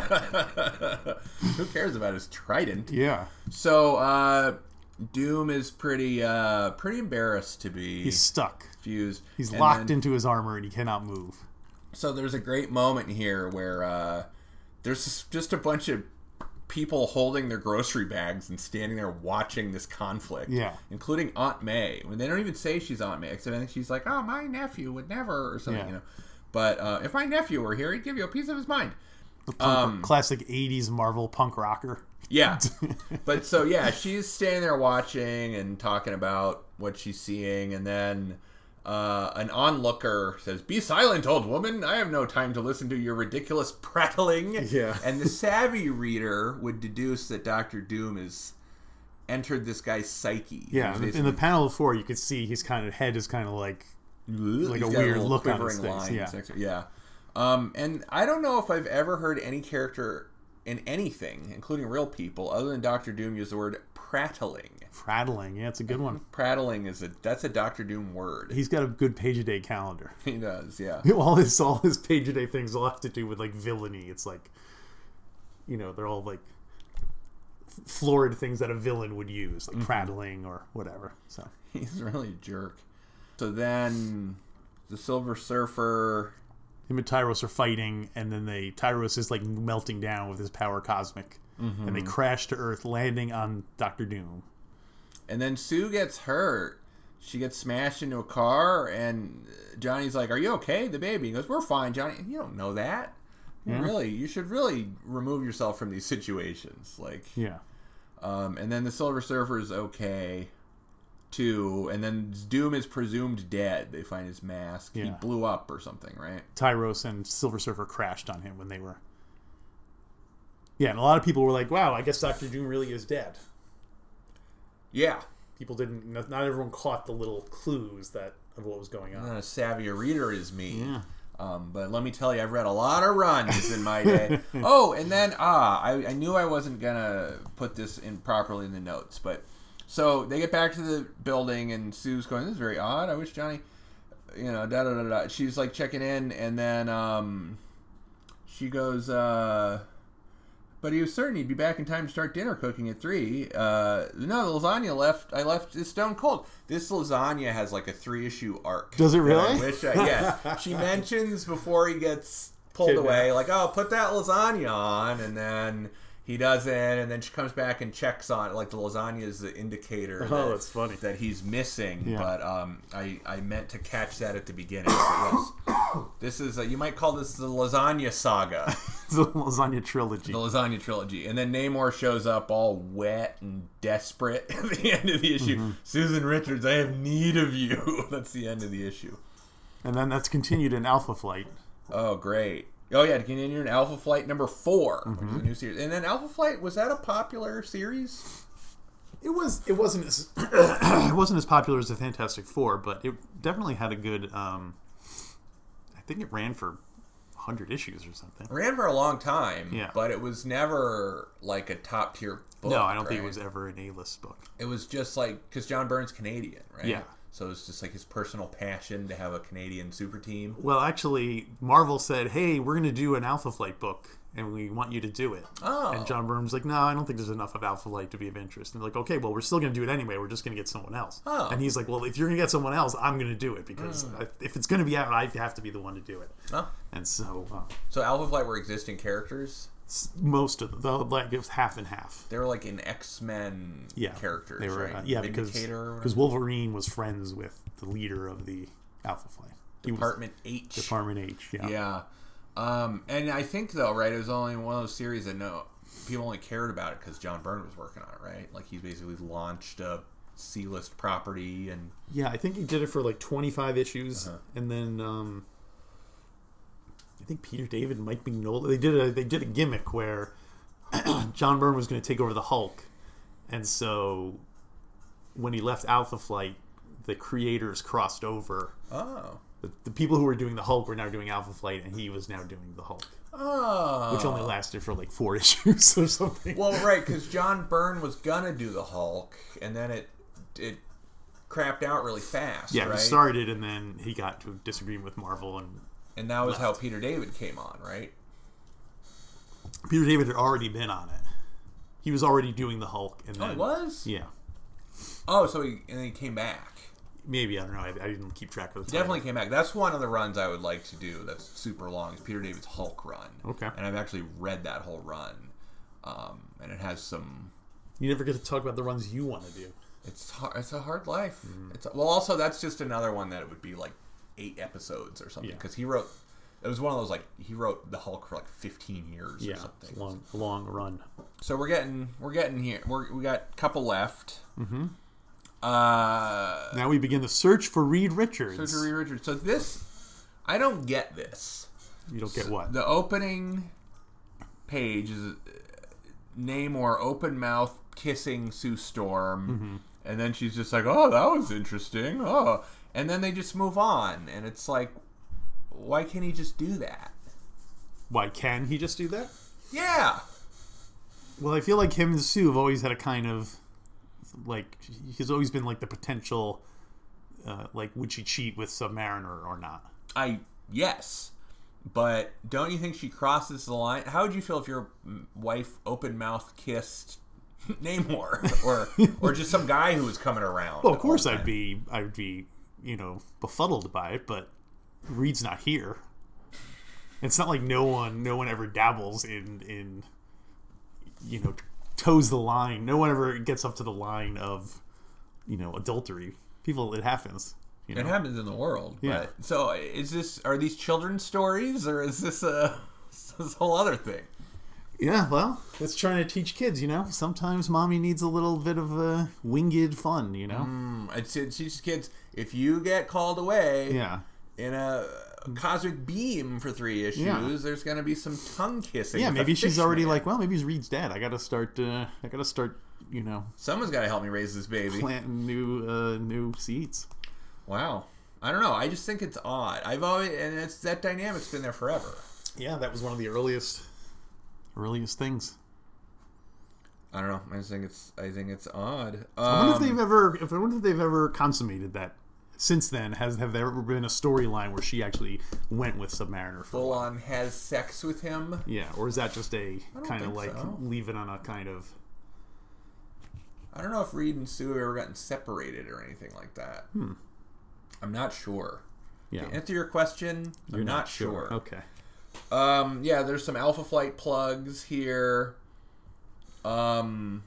Who cares about his trident? Yeah. So uh, Doom is pretty uh, pretty embarrassed to be He's stuck. fused. He's And locked then- into his armor and he cannot move. So there's a great moment here where uh, there's just a bunch of people holding their grocery bags and standing there watching this conflict. Yeah. Including Aunt May. When they don't even say she's Aunt May, except I think she's like, "Oh, my nephew would never," or something, Yeah. you know. But uh, if my nephew were here, he'd give you a piece of his mind. The punk, Um, classic eighties Marvel punk rocker. Yeah. But so, yeah, she's standing there watching and talking about what she's seeing, and then uh, an onlooker says, "Be silent, old woman. I have no time to listen to your ridiculous prattling." Yeah. And the savvy reader would deduce that Doctor Doom has entered this guy's psyche. Yeah, He's in the panel before, you could see his kind of head is kind of like like a He's got weird little look on his quivering face. lines Yeah. next to- yeah. Um, and I don't know if I've ever heard any character in anything, including real people, other than Doctor Doom, use the word prattling. Prattling, yeah, it's a good one. Prattling is a that's a Doctor Doom word. He's got a good page a day calendar. He does, yeah. all his all his page a day things all have to do with like villainy. It's like, you know, they're all like florid things that a villain would use, like mm-hmm. prattling or whatever. So he's really a jerk. So then the Silver Surfer, him and Tyros are fighting, and then they Tyros is like melting down with his power cosmic, mm-hmm. and they crash to Earth, landing on Doctor Doom. And then Sue gets hurt. She gets smashed into a car, and Johnny's like, "Are you okay?" The baby he goes, "We're fine, Johnny." You don't know that. You Yeah. Really, you should really remove yourself from these situations. Like, yeah. Um, and then the Silver Surfer is okay, too. And then Doom is presumed dead. They find his mask. Yeah. He blew up or something, right? Tyros and Silver Surfer crashed on him when they were. Yeah, and a lot of people were like, "Wow, I guess Doctor Doom really is dead." Yeah. People didn't. Not everyone caught the little clues that of what was going on. Not a savvier reader is me. Yeah. Um, but let me tell you, I've read a lot of runs in my day. Oh, and then, ah, I, I knew I wasn't going to put this in properly in the notes. But so they get back to the building, and Sue's going, "This is very odd. I wish Johnny, you know, da da da da." She's like checking in, and then um, she goes, uh, "But he was certain he'd be back in time to start dinner cooking at three. Uh, no, the lasagna left. I left it stone cold." This lasagna has like a three issue arc. Does it really? I wish I, yeah. She mentions before he gets pulled Kidnapped. away, like, "Oh, put that lasagna on," and then he doesn't, and then she comes back and checks on it. Like the lasagna is the indicator. Oh, that, that's funny. That he's missing. Yeah. But um, I I meant to catch that at the beginning. Yes. This is a, you might call this the lasagna saga. The lasagna trilogy. The lasagna trilogy. And then Namor shows up all wet and desperate at the end of the issue. Mm-hmm. "Susan Richards, I have need of you." That's the end of the issue. And then that's continued in Alpha Flight. Oh, great. Oh, yeah, to continue in Alpha Flight number four, Mm-hmm. which is a new series. And then Alpha Flight, was that a popular series? It was. It wasn't as. It wasn't as popular as the Fantastic Four, but it definitely had a good. Um, I think it ran for a hundred issues or something. It ran for a long time, Yeah. but it was never like a top tier book. No, I don't right? think it was ever an A-list book. It was just like, because John Byrne's Canadian, right? Yeah. So it's just like his personal passion to have a Canadian super team. Well, actually, Marvel said, "Hey, we're going to do an Alpha Flight book, and we want you to do it." Oh. And John Byrne was like, "No, I don't think there's enough of Alpha Flight to be of interest." And they're like, "Okay, well, we're still going to do it anyway. We're just going to get someone else." Oh. And he's like, "Well, if you're going to get someone else, I'm going to do it because Mm. if it's going to be out, I have to be the one to do it." Oh. And so, uh, So Alpha Flight were existing characters? most of the like it was half and half. They were like in X-Men Yeah, characters, they were. right? Uh, yeah, because Vindicator or because Wolverine was friends with the leader of the Alpha Flight. He was Department H. Department H. Yeah. Yeah. Um, and I think, though, right, it was only one of those series that no people only cared about it because John Byrne was working on it, right? Like, he basically launched a C-list property and... Yeah, I think he did it for like twenty-five issues, Uh-huh. and then um, I think Peter David and Mike Mignola they did a they did a gimmick where John Byrne was going to take over the Hulk, and so when he left Alpha Flight, the creators crossed over. Oh. The, the people who were doing the Hulk were now doing Alpha Flight, and he was now doing the Hulk. Oh. Which only lasted for like four issues or something. Well, right, because John Byrne was gonna do the Hulk, and then it it crapped out really fast. Yeah, right? he started, and then he got to a disagreement with Marvel, and and that was left. how Peter David came on, right? Peter David had already been on it. He was already doing the Hulk, and then Oh, it was? yeah, Oh, so he and then he came back. maybe I don't know. I, I didn't keep track of the He definitely came back. That's one of the runs I would like to do. That's super long. Is Peter David's Hulk run. Okay. And I've actually read that whole run, um, and it has some. You never get to talk about the runs you want to do. It's hard, it's a hard life. Mm-hmm. It's well, also that's just another one that it would be like eight episodes or something Yeah. because he wrote it was one of those like he wrote the Hulk for like fifteen years yeah, or something. long long run. So we're getting we're getting here. We're, we got a couple left. Mm-hmm. Uh, now we begin the search for Reed Richards. Search for Reed Richards. So this, I don't get this. You don't get what? The opening page is Namor open mouth kissing Sue Storm, mm-hmm. and then she's just like, "Oh, that was interesting." Oh, and then they just move on, and it's like, why can't he just do that? Why can he just do that? Yeah. Well, I feel like him and Sue have always had a kind of like he's always been like the potential, uh, like would she cheat with Submariner or not? I yes. But don't you think she crosses the line? How would you feel if your wife open mouth kissed Namor, or or just some guy who was coming around? Well, of course I'd be I'd be you know befuddled by it, but Reed's not here. It's not like no one no one ever dabbles in in you know toes the line. No one ever gets up to the line of you know adultery. People, it happens. You know? It happens in the world. Yeah. But, so is this? Are these children's stories, or is this a this whole other thing? Yeah. Well, it's trying to teach kids. You know, sometimes mommy needs a little bit of uh, winged fun. You know. Mm, I'd say teach kids if you get called away. Yeah. In a cosmic beam for three issues, yeah. there's going to be some tongue kissing. Yeah. Maybe she's man. already like, well, maybe he's Reed's dad. I got to start. Uh, I got to start. You know. Someone's got to help me raise this baby. Planting new uh, new seeds. Wow. I don't know. I just think it's odd. I've always, and it's that dynamic's been there forever. Yeah, that was one of the earliest, earliest things. I don't know. I just think it's. I think it's odd. Um, I wonder if they've ever. If I wonder if they've ever consummated that. Since then, has have there ever been a storyline where she actually went with Submariner for full on has sex with him? Yeah, or is that just a kind of like so. leave it on a kind of? I don't know if Reed and Sue have ever gotten separated or anything like that. Hmm. I'm not sure. Yeah. To answer your question, You're I'm not, not sure. sure. Okay. Um, yeah, there's some Alpha Flight plugs here. Um,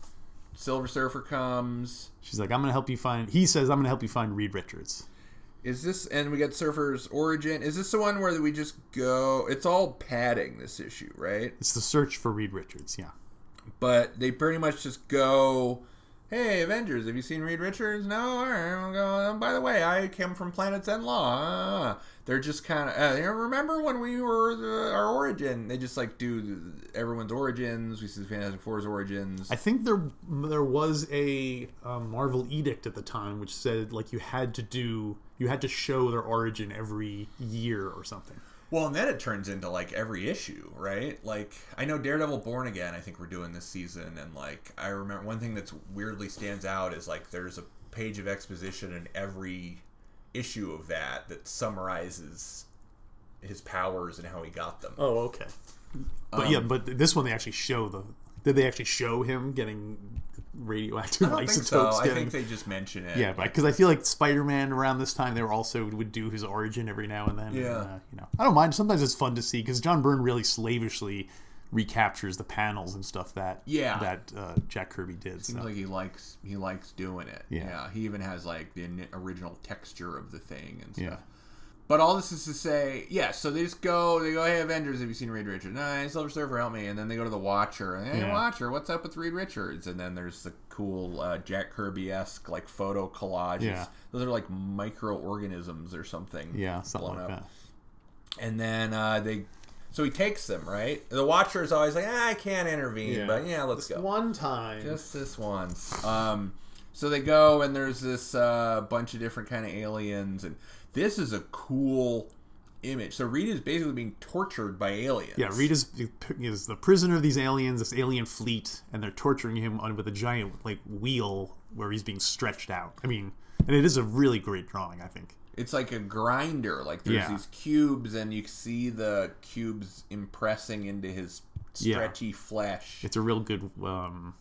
Silver Surfer comes. She's like, I'm going to help you find... He says, I'm going to help you find Reed Richards. Is this... And we get Surfer's origin. Is this the one where we just go... It's all padding, this issue, right? It's the search for Reed Richards, yeah. But they pretty much just go... Hey, Avengers, have you seen Reed Richards? No? All right, I'll go. Oh, by the way, I came from Planet Zenlaw. Uh, they're just kind of... Uh, remember when we were... Uh, our origin? They just, like, do everyone's origins. We see Fantastic Four's origins. I think there there was a um, Marvel edict at the time which said, like, you had to do... You had to show their origin every year or something. Well, and then it turns into, like, every issue, right? Like, I know Daredevil Born Again, I think we're doing this season, and, like, I remember one thing that's weirdly stands out is, like, there's a page of exposition in every issue of that that summarizes his powers and how he got them. Oh, okay. But, um, yeah, but this one they actually show the... Did they actually show him getting radioactive I don't isotopes? Think so. Getting... I think they just mention it. Yeah, because I feel like Spider-Man around this time, they were also would do his origin every now and then. Yeah, and, uh, you know, I don't mind. Sometimes it's fun to see because John Byrne really slavishly recaptures the panels and stuff that yeah. that uh, Jack Kirby did. It seems so. like he likes he likes doing it. Yeah. yeah, he even has like the original texture of the thing and stuff. Yeah. But all this is to say, yeah, so they just go, they go, hey, Avengers, have you seen Reed Richards? No, Silver Surfer, help me. And then they go to the Watcher. And, hey, yeah. Watcher, what's up with Reed Richards? And then there's the cool uh, Jack Kirby-esque, like, photo collages. Yeah. Those are, like, microorganisms or something. Yeah, something like up. that. And then uh, they... So he takes them, right? The Watcher is always like, ah, I can't intervene, yeah. but yeah, let's this go. one time. Just this once. Um, so they go, and there's this uh, bunch of different kind of aliens, and this is a cool image. So Reed is basically being tortured by aliens. Yeah, Reed is, is the prisoner of these aliens, this alien fleet, and they're torturing him on with a giant like wheel where he's being stretched out. I mean, and it is a really great drawing, I think. It's like a grinder. Like there's yeah. these cubes, and you see the cubes impressing into his stretchy yeah. flesh. It's a real good. Um,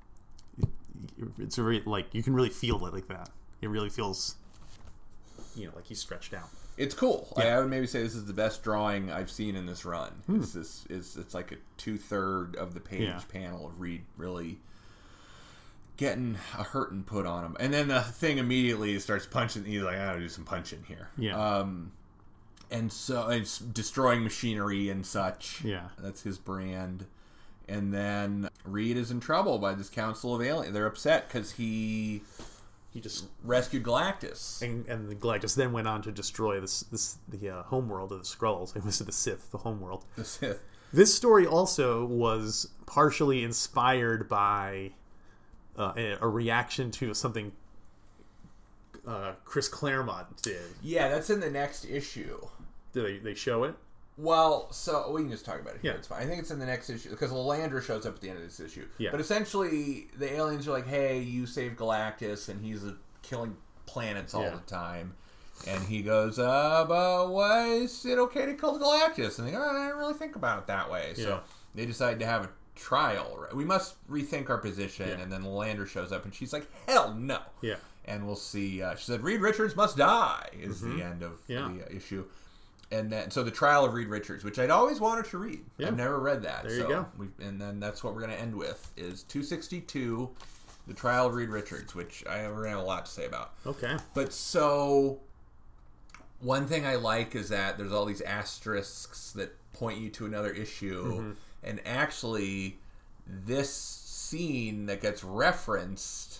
it's a very like you can really feel it like that. It really feels, you know, like he's stretched out. It's cool. Yeah. I, I would maybe say this is the best drawing I've seen in this run. Hmm. This is is it's like a two third of the page yeah. panel of Reed really getting a hurting put on him, and then the thing immediately starts punching. He's like, I gotta do some punching here. Yeah. Um, And so it's destroying machinery and such. Yeah. That's his brand. And then Reed is in trouble by this council of aliens. They're upset because he he just rescued Galactus. And, and the Galactus then went on to destroy this, this the uh, homeworld of the Skrulls. It was the Sith, the homeworld. The Sith. This story also was partially inspired by uh, a, a reaction to something uh, Chris Claremont did. Yeah, that's in the next issue. Did they, they show it? Well, so we can just talk about it here. Yeah. It's fine. I think it's in the next issue because Lilandra shows up at the end of this issue. Yeah. But essentially, the aliens are like, "Hey, you saved Galactus, and he's uh, killing planets all Yeah. the time." And he goes, "Uh, but why is it okay to kill Galactus?" And they go, "Oh, I didn't really think about it that way." So Yeah. they decide to have a trial. Right? We must rethink our position. Yeah. And then Lilandra shows up, and she's like, "Hell no!" Yeah. And we'll see. Uh, she said, "Reed Richards must die." Is Mm-hmm. the end of Yeah. the uh, issue. And then, so the trial of Reed Richards, which I'd always wanted to read. Yeah. I've never read that. There so you go. We, and then that's what we're going to end with is two sixty-two, the trial of Reed Richards, which I, we're going to have a lot to say about. Okay. But so, one thing I like is that there's all these asterisks that point you to another issue. Mm-hmm. And actually, this scene that gets referenced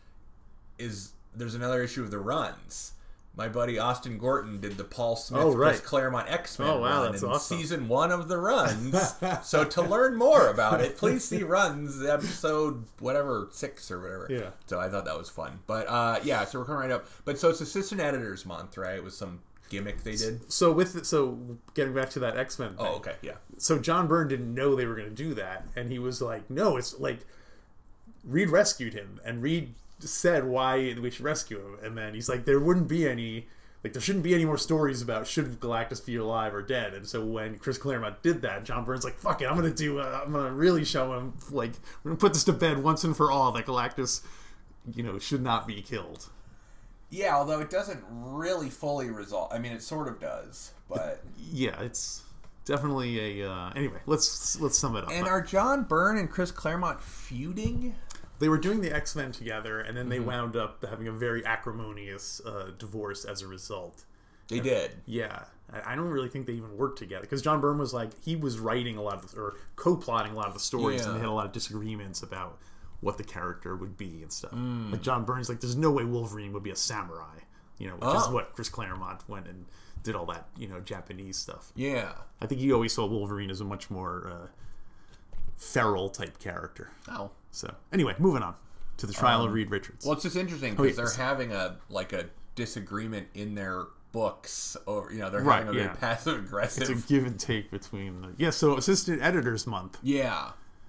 is, there's another issue of the runs. My buddy Austin Gorton did the Paul Smith, Oh, right. Chris Claremont X-Men Oh, wow, run that's in awesome. season one of the runs. So to learn more about it, please see Runs episode whatever six or whatever. Yeah. So I thought that was fun. But uh, yeah, so we're coming right up. But so it's Assistant Editors Month, right? It was some gimmick they did. So with so getting back to that X-Men thing. Oh, okay, yeah. So John Byrne didn't know they were going to do that, and he was like, "No, it's like Reed rescued him, and Reed said why we should rescue him." And then he's like, "There wouldn't be any, like, there shouldn't be any more stories about should Galactus be alive or dead." And so when Chris Claremont did that, John Byrne's like, "Fuck it, I'm going to do, uh, I'm going to really show him, like, we're going to put this to bed once and for all that Galactus, you know, should not be killed." Yeah, although it doesn't really fully resolve. I mean, it sort of does, but Yeah, it's definitely a. Uh, anyway, let's let's sum it up. and are John Byrne and Chris Claremont feuding? They were doing the X-Men together, and then they Mm-hmm. wound up having a very acrimonious uh, divorce as a result. They did. Yeah, I I don't really think they even worked together because John Byrne was like he was writing a lot of the, or co-plotting a lot of the stories, Yeah. and they had a lot of disagreements about what the character would be and stuff. Mm. Like John Byrne's like, there's no way Wolverine would be a samurai, you know, which is Oh. what Chris Claremont went and did all that, you know, Japanese stuff. Yeah. I think he always saw Wolverine as a much more uh, feral type character. Oh. So anyway, moving on to the trial Um, of Reed Richards. Well, it's just interesting Oh, because yes. they're having a like a disagreement in their books, or you know, they're Right, having a very yeah. passive It's a aggressive. give and take between the, yeah. So Assistant Editors Month. Yeah.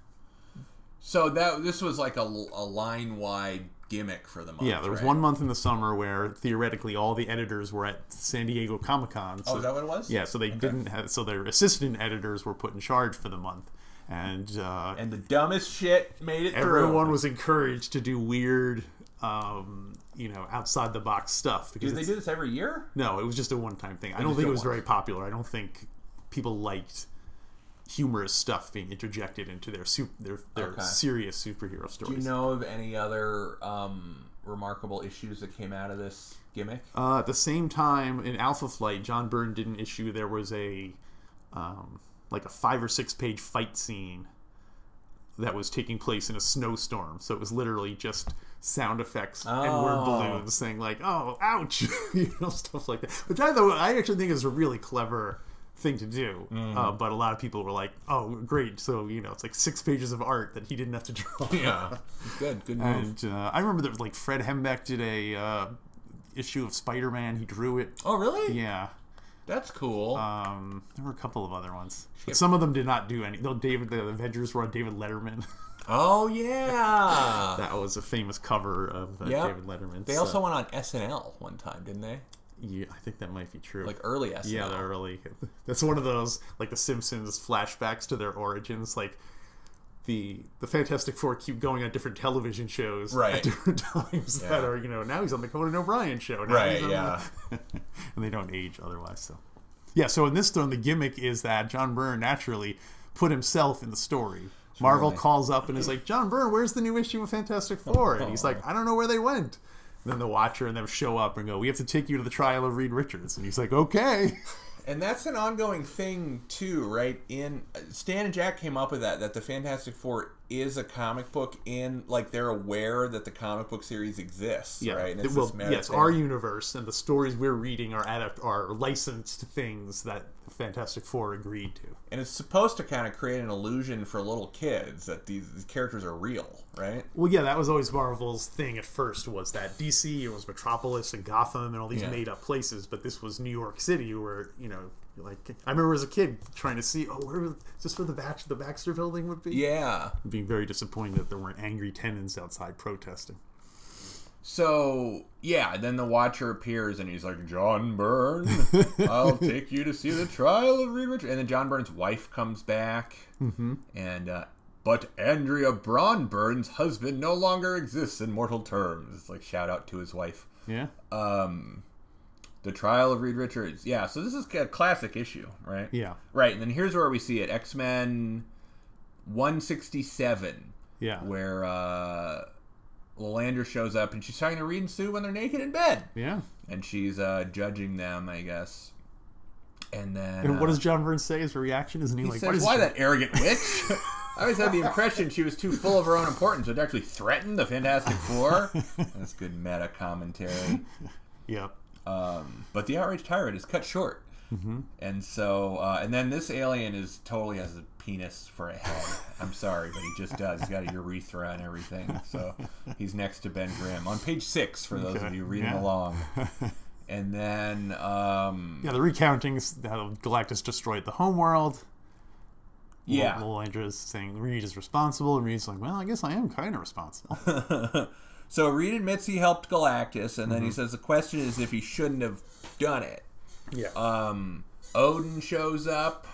So that this was like a, a line wide gimmick for the month. Yeah, there was right? one month in the summer where theoretically all the editors were at San Diego Comic Con. So, Oh, is that what it was? yeah, so they didn't have. So their assistant editors were put in charge for the month, and uh, And the dumbest shit made it everyone through. was encouraged to do weird, um, you know, outside the box stuff. Because Do they it's- do this every year? No, it was just a one time thing. I just don't think do it was it very popular. I don't think people liked humorous stuff being interjected into their su- their, their Okay. serious superhero Do stories. you know of any other um, remarkable issues that came out of this gimmick? Uh, at the same time, in Alpha Flight, John Byrne did an issue. There was a um, like a five or six page fight scene that was taking place in a snowstorm. So it was literally just sound effects and word Oh. balloons saying like, "Oh, ouch," you know, stuff like that. Which I though I actually think is a really clever thing to do. Uh, but a lot of people were like, "Oh, great!" So you know, it's like six pages of art that he didn't have to draw. Yeah. Good. Good move. And uh, I remember that like Fred Hembeck did a uh, issue of Spider-Man. He drew it. Oh, really? Yeah. That's cool. Um, there were a couple of other ones, but some of them did not do any. Though David, the Avengers were on David Letterman. oh, yeah. That was a famous cover of uh, Yep. David Letterman. They so- also went on S N L one time, didn't they? yeah, I think that might be true. Like early S N L. yeah, they're early. That's one of those like the Simpsons flashbacks to their origins. Like the the Fantastic Four keep going on different television shows Right. at different times Yeah. that are you know now he's on the Conan O'Brien show. Now Right, he's on yeah. the- and they don't age otherwise. So yeah, so in this one, the gimmick is that John Byrne naturally put himself in the story. Marvel really- calls up and is like, "John Byrne, where's the new issue of Fantastic Four?" And he's like, "I don't know where they went." And then the Watcher and them show up and go, "We have to take you to the trial of Reed Richards." And he's like, "Okay." And that's an ongoing thing too, right? In Stan and Jack came up with that that the Fantastic Four is a comic book, in like they're aware that the comic book series exists, yeah. right? And it's well, yes, our universe and the stories we're reading are adapt are licensed things that the Fantastic Four agreed to. And it's supposed to kind of create an illusion for little kids that these, these characters are real, right? Well, yeah, that was always Marvel's thing at first, was that D C, it was Metropolis and Gotham and all these Yeah. made-up places, but this was New York City where, you know, like, I remember as a kid trying to see, oh, where is this where the, Bax- the Baxter building would be? Yeah. Being very disappointed that there weren't angry tenants outside protesting. So, yeah, then the Watcher appears and he's like, John Byrne, I'll take you to see the trial of Reed Richards. And then John Byrne's wife comes back. Mm-hmm. And, uh, but Andrea Braun Byrne's husband no longer exists in mortal terms. It's like shout out to his wife. Yeah. Um, the trial of Reed Richards. Yeah, so this is a classic issue, right? Yeah. Right, and then here's where we see it. X-Men one sixty-seven. Yeah. Where, uh... Lilandra shows up and she's talking to Reed and Sue when they're naked in bed. Yeah. And she's uh, judging them, I guess. And then... And what uh, does John Byrne say as a reaction? Isn't he, he like, says, what is why she... that arrogant witch? I always had the impression she was too full of her own importance to actually threaten the Fantastic Four. That's good meta commentary. Yeah. Um, but the outraged tyrant is cut short. Mm-hmm. And so, uh, and then this alien is totally has a penis for a head. I'm sorry, but he just does. He's got a urethra and everything. So he's next to Ben Grimm on page six for those Okay. of you reading Yeah. along. And then, um, Yeah, the recountings, how Galactus destroyed the homeworld. yeah. Lilandra's saying Reed is responsible, and Reed's like, well, I guess I am kind of responsible. So Reed admits he helped Galactus, and then Mm-hmm. he says the question is if he shouldn't have done it. Yeah. Um, Odin shows up,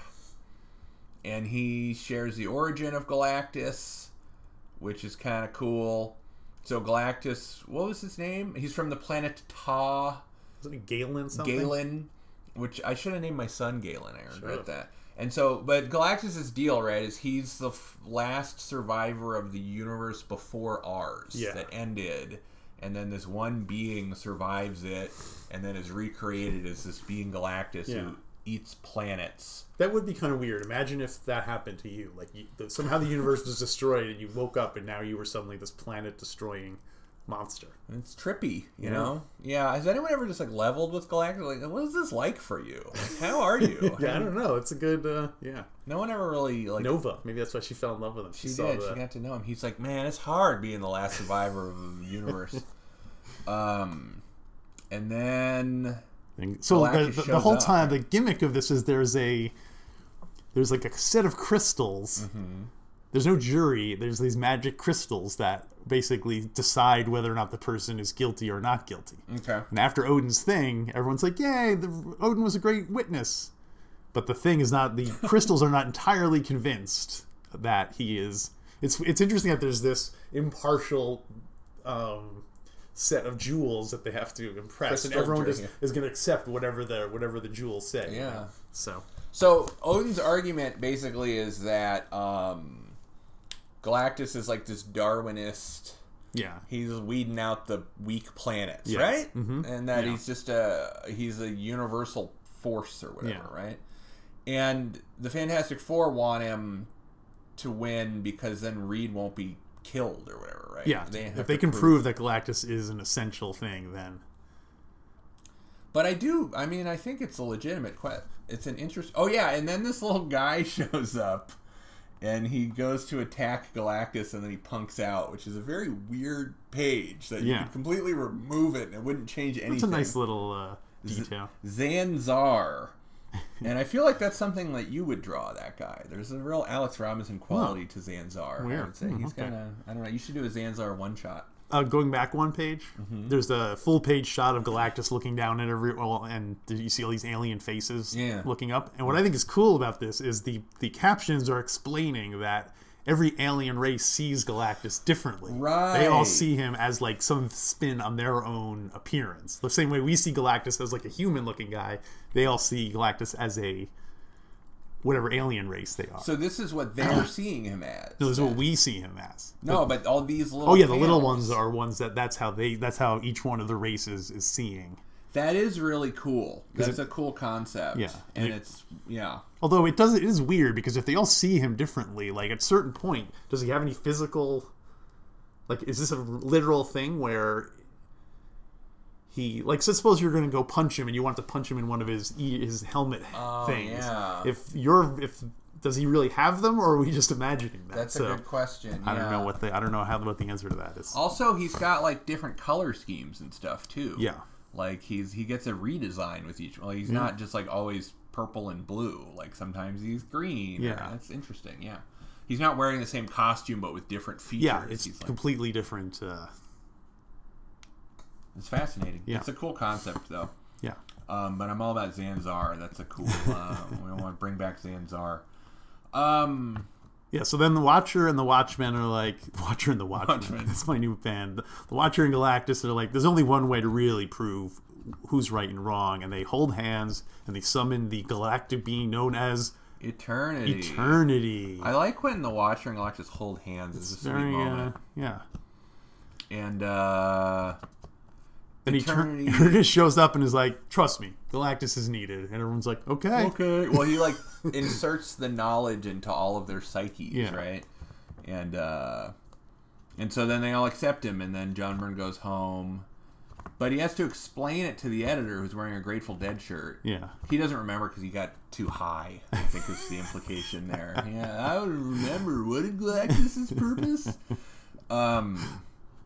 and he shares the origin of Galactus, which is kind of cool. So Galactus, what was his name? He's from the planet Ta, Isn't it Galen something? Galen, which I should have named my son Galen. I regret Sure. that. And so, but Galactus's deal, right, is he's the f- last survivor of the universe before ours Yeah. that ended. And then this one being survives it, and then is recreated as this being Galactus Yeah. who eats planets. That would be kind of weird. Imagine if that happened to you. Like, you, the, somehow the universe was destroyed, and you woke up, and now you were suddenly this planet-destroying monster. It's trippy, you Yeah. know? Yeah. Has anyone ever just, like, leveled with Galactus? Like, what is this like for you? Like, how are you? Yeah, I don't know. It's a good, uh, yeah. No one ever really, like... Nova. Maybe that's why she fell in love with him. She saw did. the- She got to know him. He's like, man, it's hard being the last survivor of the universe. um, and then... thing. So Galactus the, the, the shows whole up. time, the gimmick of this is there's a there's like a set of crystals. Mm-hmm. There's no jury. There's these magic crystals that basically decide whether or not the person is guilty or not guilty. Okay. And after Odin's thing, everyone's like, "Yay! The, Odin was a great witness." But the thing is not the crystals are not entirely convinced that he is. It's it's interesting that there's this impartial um, set of jewels that they have to impress, Crystal and everyone jury. is, is going to accept whatever the whatever the jewels say. you Yeah. know? So So Odin's argument basically is that um, Galactus is like this Darwinist. yeah, He's weeding out the weak planets, Yes. right? Mhm. And that Yeah. he's just a he's a universal force or whatever, Yeah. right? And the Fantastic Four want him to win because then Reed won't be killed or whatever, right? yeah. They have if they to can prove that Galactus is an essential thing, then But I do. I mean, I think it's a legitimate question. It's an interest. Oh yeah, and then this little guy shows up, and he goes to attack Galactus, and then he punks out, which is a very weird page that you Yeah. could completely remove it, and it wouldn't change anything. it's a nice little uh, detail. Zanzar. And I feel like that's something that you would draw, that guy. There's a real Alex Robinson quality to Zanzar. I Weird. would say. Hmm, He's okay. kind of, I don't know, you should do a Zanzar one-shot. Uh, going back one page, Mm-hmm. there's a full page shot of Galactus looking down at every, well, and you see all these alien faces Yeah. looking up. And what I think is cool about this is the the captions are explaining that every alien race sees Galactus differently. Right. They all see him as like some spin on their own appearance. The same way we see Galactus as like a human looking guy, they all see Galactus as a whatever alien race they are. So this is what they're seeing him as. no, this is what then. we see him as. No, but all these little Oh yeah, the little panels- ones are ones that that's how they that's how each one of the races is seeing. That is really cool. That's it, a cool concept. Yeah. And it, it's, yeah. Although it does, it is weird because if they all see him differently, like at a certain point, does he have any physical, like, is this a literal thing where he, like, so suppose you're going to go punch him and you want to punch him in one of his his helmet oh, things. Yeah. If you're, if, does he really have them or are we just imagining that? That's so, a good question. I yeah. don't know what the, I don't know how what the answer to that is. Also, he's got, like, different color schemes and stuff, too. Yeah. Like, he's he gets a redesign with each one. Like, he's yeah. not just, like, always purple and blue. Like, sometimes he's green. Yeah. That's interesting, yeah. He's not wearing the same costume, but with different features. Yeah, it's he's completely like, different. Uh... It's fascinating. Yeah. It's a cool concept, though. Yeah. Um, but I'm all about Zanzar. That's a cool... Uh, we want to bring back Zanzar. Um... Yeah, so then the Watcher and the Watchmen are like... Watcher and the Watchmen. Watchmen. That's my new band. The Watcher and Galactus are like, there's only one way to really prove who's right and wrong. And they hold hands, and they summon the galactic being known as... Eternity. Eternity. I like when the Watcher and Galactus hold hands. It's, it's a sweet very, moment. Uh, yeah. And, uh... And Eternity. He just shows up and is like, trust me, Galactus is needed. And everyone's like, okay. Okay. Well, he, like, inserts the knowledge into all of their psyches, yeah. right? And, uh... And so then they all accept him, and then John Byrne goes home. But he has to explain it to the editor who's wearing a Grateful Dead shirt. Yeah. He doesn't remember because he got too high, I think is the implication there. Yeah, I don't remember. What is Galactus' purpose? Um...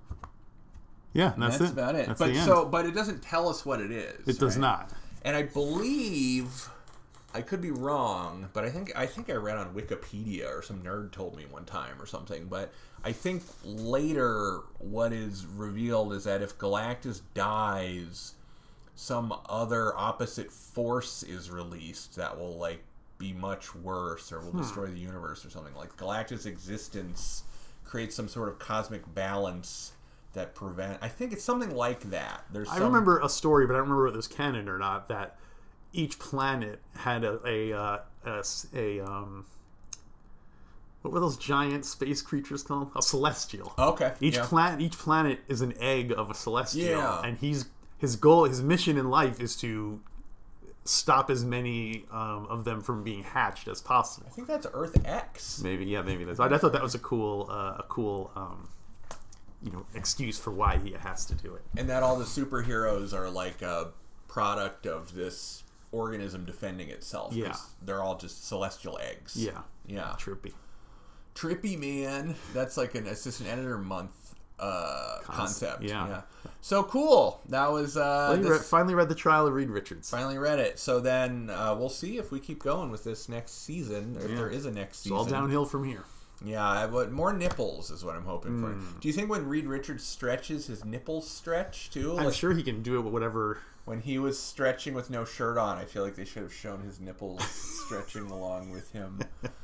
Yeah, that's, that's it. about it. That's but so, but it doesn't tell us what it is. It does right? not. And I believe, I could be wrong, but I think I think I read on Wikipedia or some nerd told me one time or something. But I think later what is revealed is that if Galactus dies, some other opposite force is released that will like be much worse or will hmm. destroy the universe or something. Like Galactus' existence creates some sort of cosmic balance that prevent. I think it's something like that. There's. Some... I remember a story, but I don't remember if it was canon or not. That each planet had a a, uh, a, a um. What were those giant space creatures called? A celestial. Okay. Each yeah. planet, each planet is an egg of a celestial, yeah. and he's his goal, his mission in life is to stop as many um, of them from being hatched as possible. I think that's Earth X. Maybe, yeah, maybe that's. I, I thought that was a cool, uh, a cool. Um, you know, excuse for why he has to do it. And that all the superheroes are like a product of this organism defending itself. Yeah. They're all just celestial eggs. Yeah. Yeah. Trippy. Trippy, man. That's like an assistant editor month uh, concept. Yeah. yeah. So cool. That was... Uh, well, read, finally read the Trial of Reed Richards. Finally read it. So then uh, we'll see if we keep going with this next season, or if yeah. there is a next season. It's all downhill from here. Yeah, but more nipples is what I'm hoping mm. for. Do you think when Reed Richards stretches, his nipples stretch too? I'm like, sure he can do it with whatever. When he was stretching with no shirt on, I feel like they should have shown his nipples stretching along with him.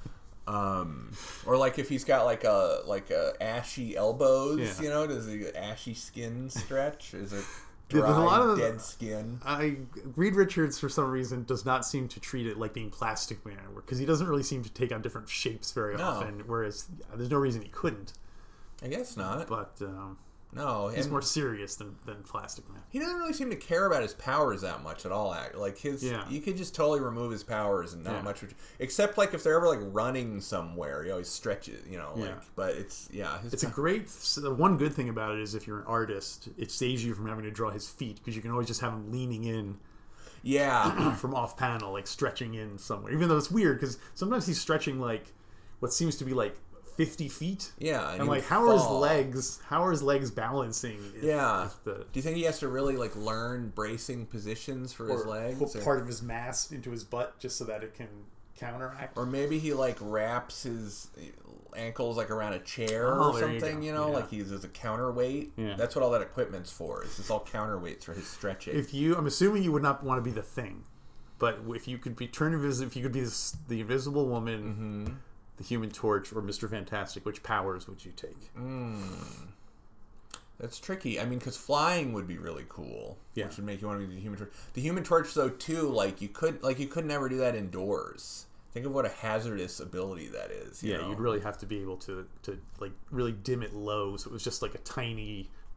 Um, or like if he's got like a like a ashy elbows, yeah. you know, does the ashy skin stretch? Is it dry, yeah, there's a lot of dead skin? I Reed Richards for some reason does not seem to treat it like being Plastic Man, because he doesn't really seem to take on different shapes very no. often. Whereas yeah, there's no reason he couldn't. I guess not. But um, no, he's more serious than, than Plastic Man. He doesn't really seem to care about his powers that much at all. Like his, yeah. you could just totally remove his powers and not yeah. much. Except like if they're ever like running somewhere, he always stretches. You know, like. Yeah. But it's yeah. His it's pow- a great. The one good thing about it is if you're an artist, it saves you from having to draw his feet, because you can always just have him leaning in. Yeah. From off panel, like stretching in somewhere. Even though it's weird, because sometimes he's stretching like what seems to be like fifty feet. Yeah, and, and like how fall. are his legs? How are his legs balancing? If, yeah. If the, Do you think he has to really like learn bracing positions for his legs? Put or? part of his mass into his butt just so that it can counteract. Or maybe he like wraps his ankles like around a chair oh, or something. You, you know, yeah. like he uses a counterweight. Yeah. That's what all that equipment's for. It's just all counterweights for his stretching. If you, I'm assuming you would not want to be the Thing, but if you could be turn invisible, if you could be this, the Invisible Woman. Mm-hmm. The Human Torch, or Mister Fantastic, which powers would you take? Mm. That's tricky. I mean, because flying would be really cool, yeah. which would make you want to be the Human Torch. The Human Torch, though, too, like you could, like you could never do that indoors. Think of what a hazardous ability that is. You yeah, know? You'd really have to be able to, to like really dim it low, so it was just like a tiny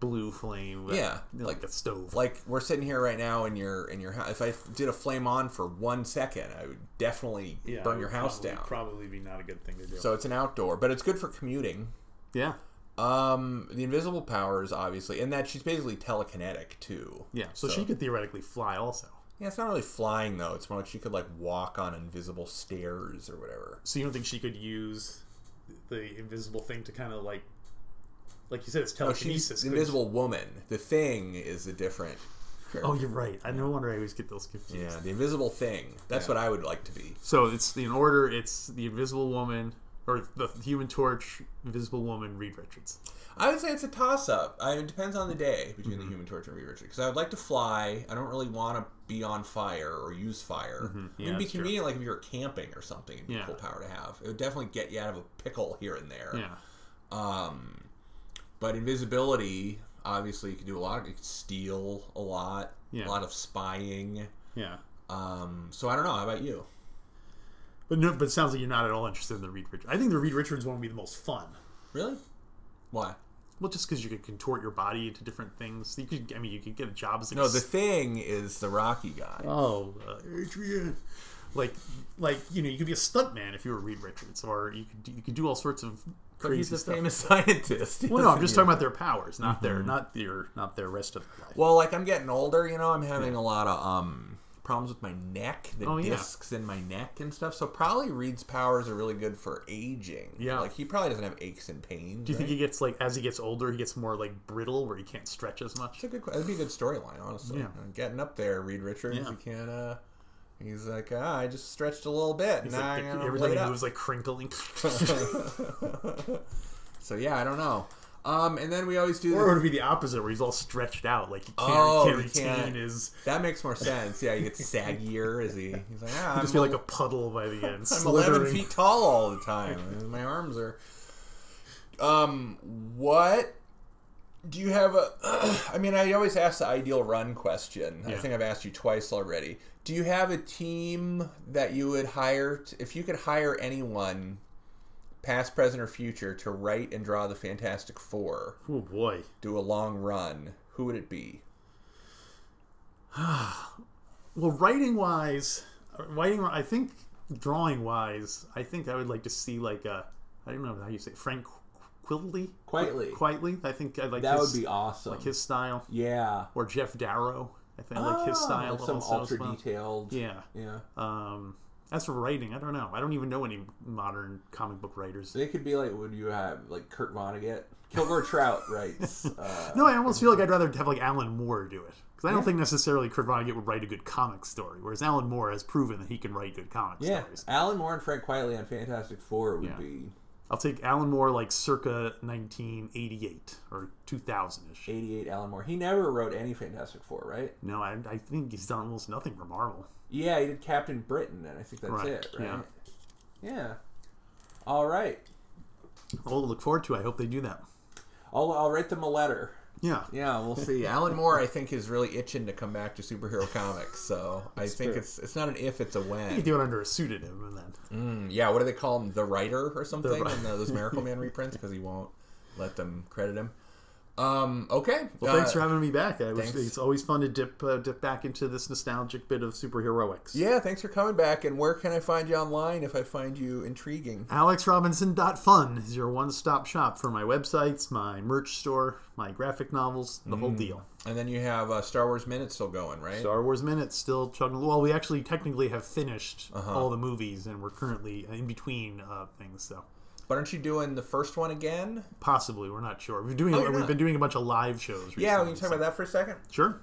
blue flame. Yeah, like, like a stove. Like we're sitting here right now in your in your house. If I did a flame on for one second, I would definitely yeah, burn your house probably, down. Probably be not a good thing to do. So it's an outdoor, but it's good for commuting. Yeah. Um, the invisible powers, obviously, and that she's basically telekinetic too. Yeah, so, so she could theoretically fly also. Yeah, it's not really flying though. It's more like she could like walk on invisible stairs or whatever. So you don't think she could use the invisible thing to kind of like, like you said, it's telekinesis. No, she's the invisible woman. The thing is a different. Oh, you're right. I no wonder I always get those confused. Yeah, the invisible thing. That's yeah. what I would like to be. So it's in order. It's the invisible woman or the Human Torch, invisible woman, Reed Richards. I would say it's a toss-up. I, it depends on the day between mm-hmm. the Human Torch and Reed Richards. Because I would like to fly. I don't really want to be on fire or use fire. Mm-hmm. Yeah, it'd be convenient, true. Like if you were camping or something. It'd be yeah. a cool power to have. It would definitely get you out of a pickle here and there. Yeah. Um, but invisibility, obviously, you can do a lot. Of, you can steal a lot. Yeah. A lot of spying. Yeah. Um, so I don't know. How about you? But no, but it sounds like you're not at all interested in the Reed Richards. I think the Reed Richards one would be the most fun. Really? Why? Well, just because you could contort your body into different things. You could, I mean, you could get a job as like no. A, the thing is the Rocky guy. Oh, uh, Adrian. Like, like you know, you could be a stuntman if you were Reed Richards, or you could you could do all sorts of crazy he's a stuff. famous scientist. Well, no, I'm just talking about their powers, not mm-hmm. their not their not their rest of their life. Well, like I'm getting older, you know, I'm having yeah. a lot of um. problems with my neck, the oh, discs yeah. in my neck and stuff. So probably Reed's powers are really good for aging. Yeah, like he probably doesn't have aches and pains. Do you right? think he gets like as he gets older, he gets more like brittle, where he can't stretch as much? That's a good. That'd be a good storyline, honestly. Yeah, getting up there, Reed Richards. Yeah. You can't. Uh, he's like, ah, I just stretched a little bit. He's now like, I'm everything he up. moves like crinkling. So yeah, I don't know. Um, and then we always do. Or the... it would be the opposite, where he's all stretched out, like he can't, oh, he can't he retain can't. his. That makes more sense. Yeah, he gets saggier as he. He's like, ah, he just feel like a puddle by the end. I'm slithering. eleven feet tall all the time. My arms are. Um, what do you have a? I mean, I always ask the ideal run question. Yeah. I think I've asked you twice already. Do you have a team that you would hire to, if you could hire anyone? Past, present, or future, to write and draw the Fantastic Four. Oh boy! Do a long run. Who would it be? Well, writing wise, writing. I think drawing wise, I think I would like to see like a. I don't know how you say it, Frank Quitely. Quitely. Quitely. I think I'd like that his, would be awesome. Like his style. Yeah. Or Jeff Darrow. I think I oh, like his style. Like some ultra detailed. Yeah. Yeah. Um. As for writing, I don't know. I don't even know any modern comic book writers. They could be like, would you have like Kurt Vonnegut? Kilgore Trout writes. Uh, no, I almost feel like I'd rather have like Alan Moore do it. Because I don't yeah. think necessarily Kurt Vonnegut would write a good comic story, whereas Alan Moore has proven that he can write good comic yeah. stories. Alan Moore and Frank Quitely on Fantastic Four would yeah. be... I'll take Alan Moore like circa nineteen eighty-eight or two thousand-ish. eighty-eight Alan Moore. He never wrote any Fantastic Four, right? No, I, I think he's done almost nothing for Marvel. Yeah, he did Captain Britain, and I think that's right. it, right? Yeah. Yeah. All right. I'll look forward to it. I hope they do that. I'll, I'll write them a letter. Yeah. Yeah, we'll see. Alan Moore, I think, is really itching to come back to superhero comics, so I think true. it's it's not an if, it's a when. You can do it under a pseudonym, and then. Mm, yeah, what do they call him? The Writer or something the, in those Miracle Man reprints, because he won't let them credit him. Um, okay. Well, uh, thanks for having me back. I was, it's always fun to dip uh, dip back into this nostalgic bit of superheroics. Yeah, thanks for coming back. And where can I find you online if I find you intriguing? alex robinson dot fun is your one-stop shop for my websites, my merch store, my graphic novels, the mm. whole deal. And then you have uh, Star Wars Minutes still going, right? Star Wars Minutes still chugging. Well, we actually technically have finished uh-huh. all the movies, and we're currently in between uh, things, so... But aren't you doing the first one again? Possibly, we're not sure. We're doing. Oh, we've not. been doing a bunch of live shows recently. Yeah, we can talk so. about that for a second. Sure.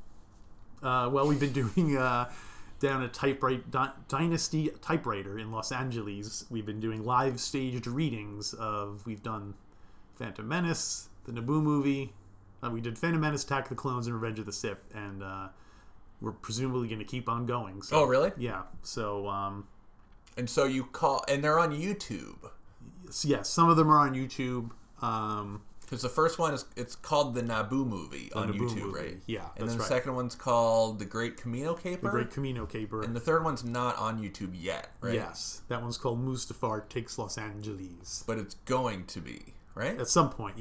Uh, well, we've been doing uh, down at Typewrite Di- Dynasty Typewriter in Los Angeles. We've been doing live staged readings of. We've done Phantom Menace, the Naboo movie. Uh, we did Phantom Menace, Attack of the Clones, and Revenge of the Sith, and uh, we're presumably going to keep on going. So, oh, really? Yeah. So. Um, and so you call, and they're on YouTube. Yes, some of them are on YouTube. Um, Because the first one is it's called the Naboo movie on Naboo YouTube, movie. right? Yeah, and then the right. second one's called The Great Camino Caper. The Great Camino Caper. And the third one's not on YouTube yet, right? Yes, that one's called Mustafar Takes Los Angeles. But it's going to be, right? At some point, yeah.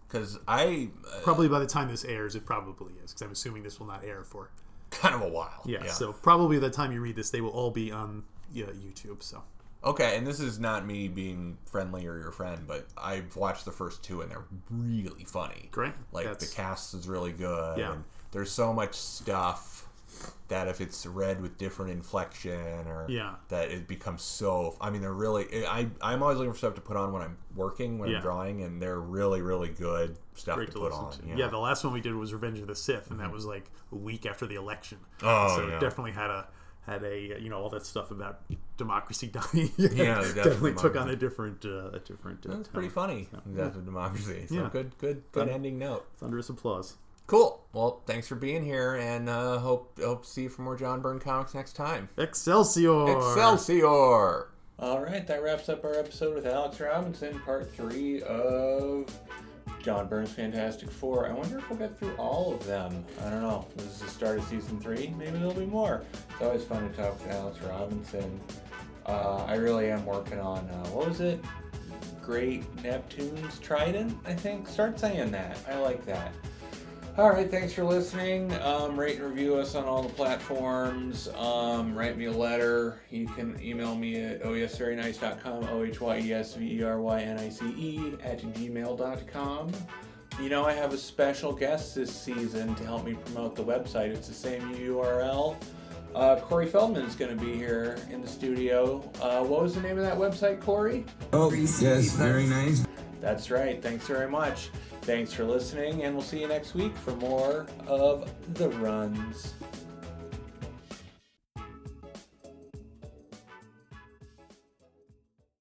Because I... Uh, probably by the time this airs, it probably is. Because I'm assuming this will not air for... kind of a while. Yeah, yeah, so probably by the time you read this, they will all be on yeah, YouTube, so... Okay, and this is not me being friendly or your friend, but I've watched the first two, and they're really funny. Great. Like, That's... the cast is really good. Yeah. And there's so much stuff that if it's read with different inflection or yeah. that it becomes so... I mean, they're really... I, I'm always looking for stuff to put on when I'm working, when yeah. I'm drawing, and they're really, really good stuff Great to, to put on. To. Yeah. yeah, the last one we did was Revenge of the Sith, and mm-hmm. that was like a week after the election. Oh, so yeah. it definitely had a... had a you know all that stuff about democracy dying. yeah, definitely took on a different uh, a different. Uh, That's pretty funny. Yeah. Death of Democracy. So yeah. good, good, good ending note. Thunderous applause. Cool. Well, thanks for being here, and uh, hope hope to see you for more John Byrne comics next time. Excelsior! Excelsior! All right, that wraps up our episode with Alex Robinson, part three of John Byrne's Fantastic Four. I wonder if we'll get through all of them. I don't know. This is the start of season three. Maybe there'll be more. It's always fun to talk to Alex Robinson. Uh, I really am working on, uh, what was it? Great Neptune's Trident, I think. Start saying that. I like that. All right, thanks for listening. Um, rate and review us on all the platforms. Um, write me a letter. You can email me at oh yes very nice dot com, O H Y E S V E R Y N I C E at gmail dot com. You know, I have a special guest this season to help me promote the website. It's the same U R L. Uh, Corey Feldman is going to be here in the studio. Uh, what was the name of that website, Corey? Oh, yes, very nice. That's right. Thanks very much. Thanks for listening, and we'll see you next week for more of The Runs.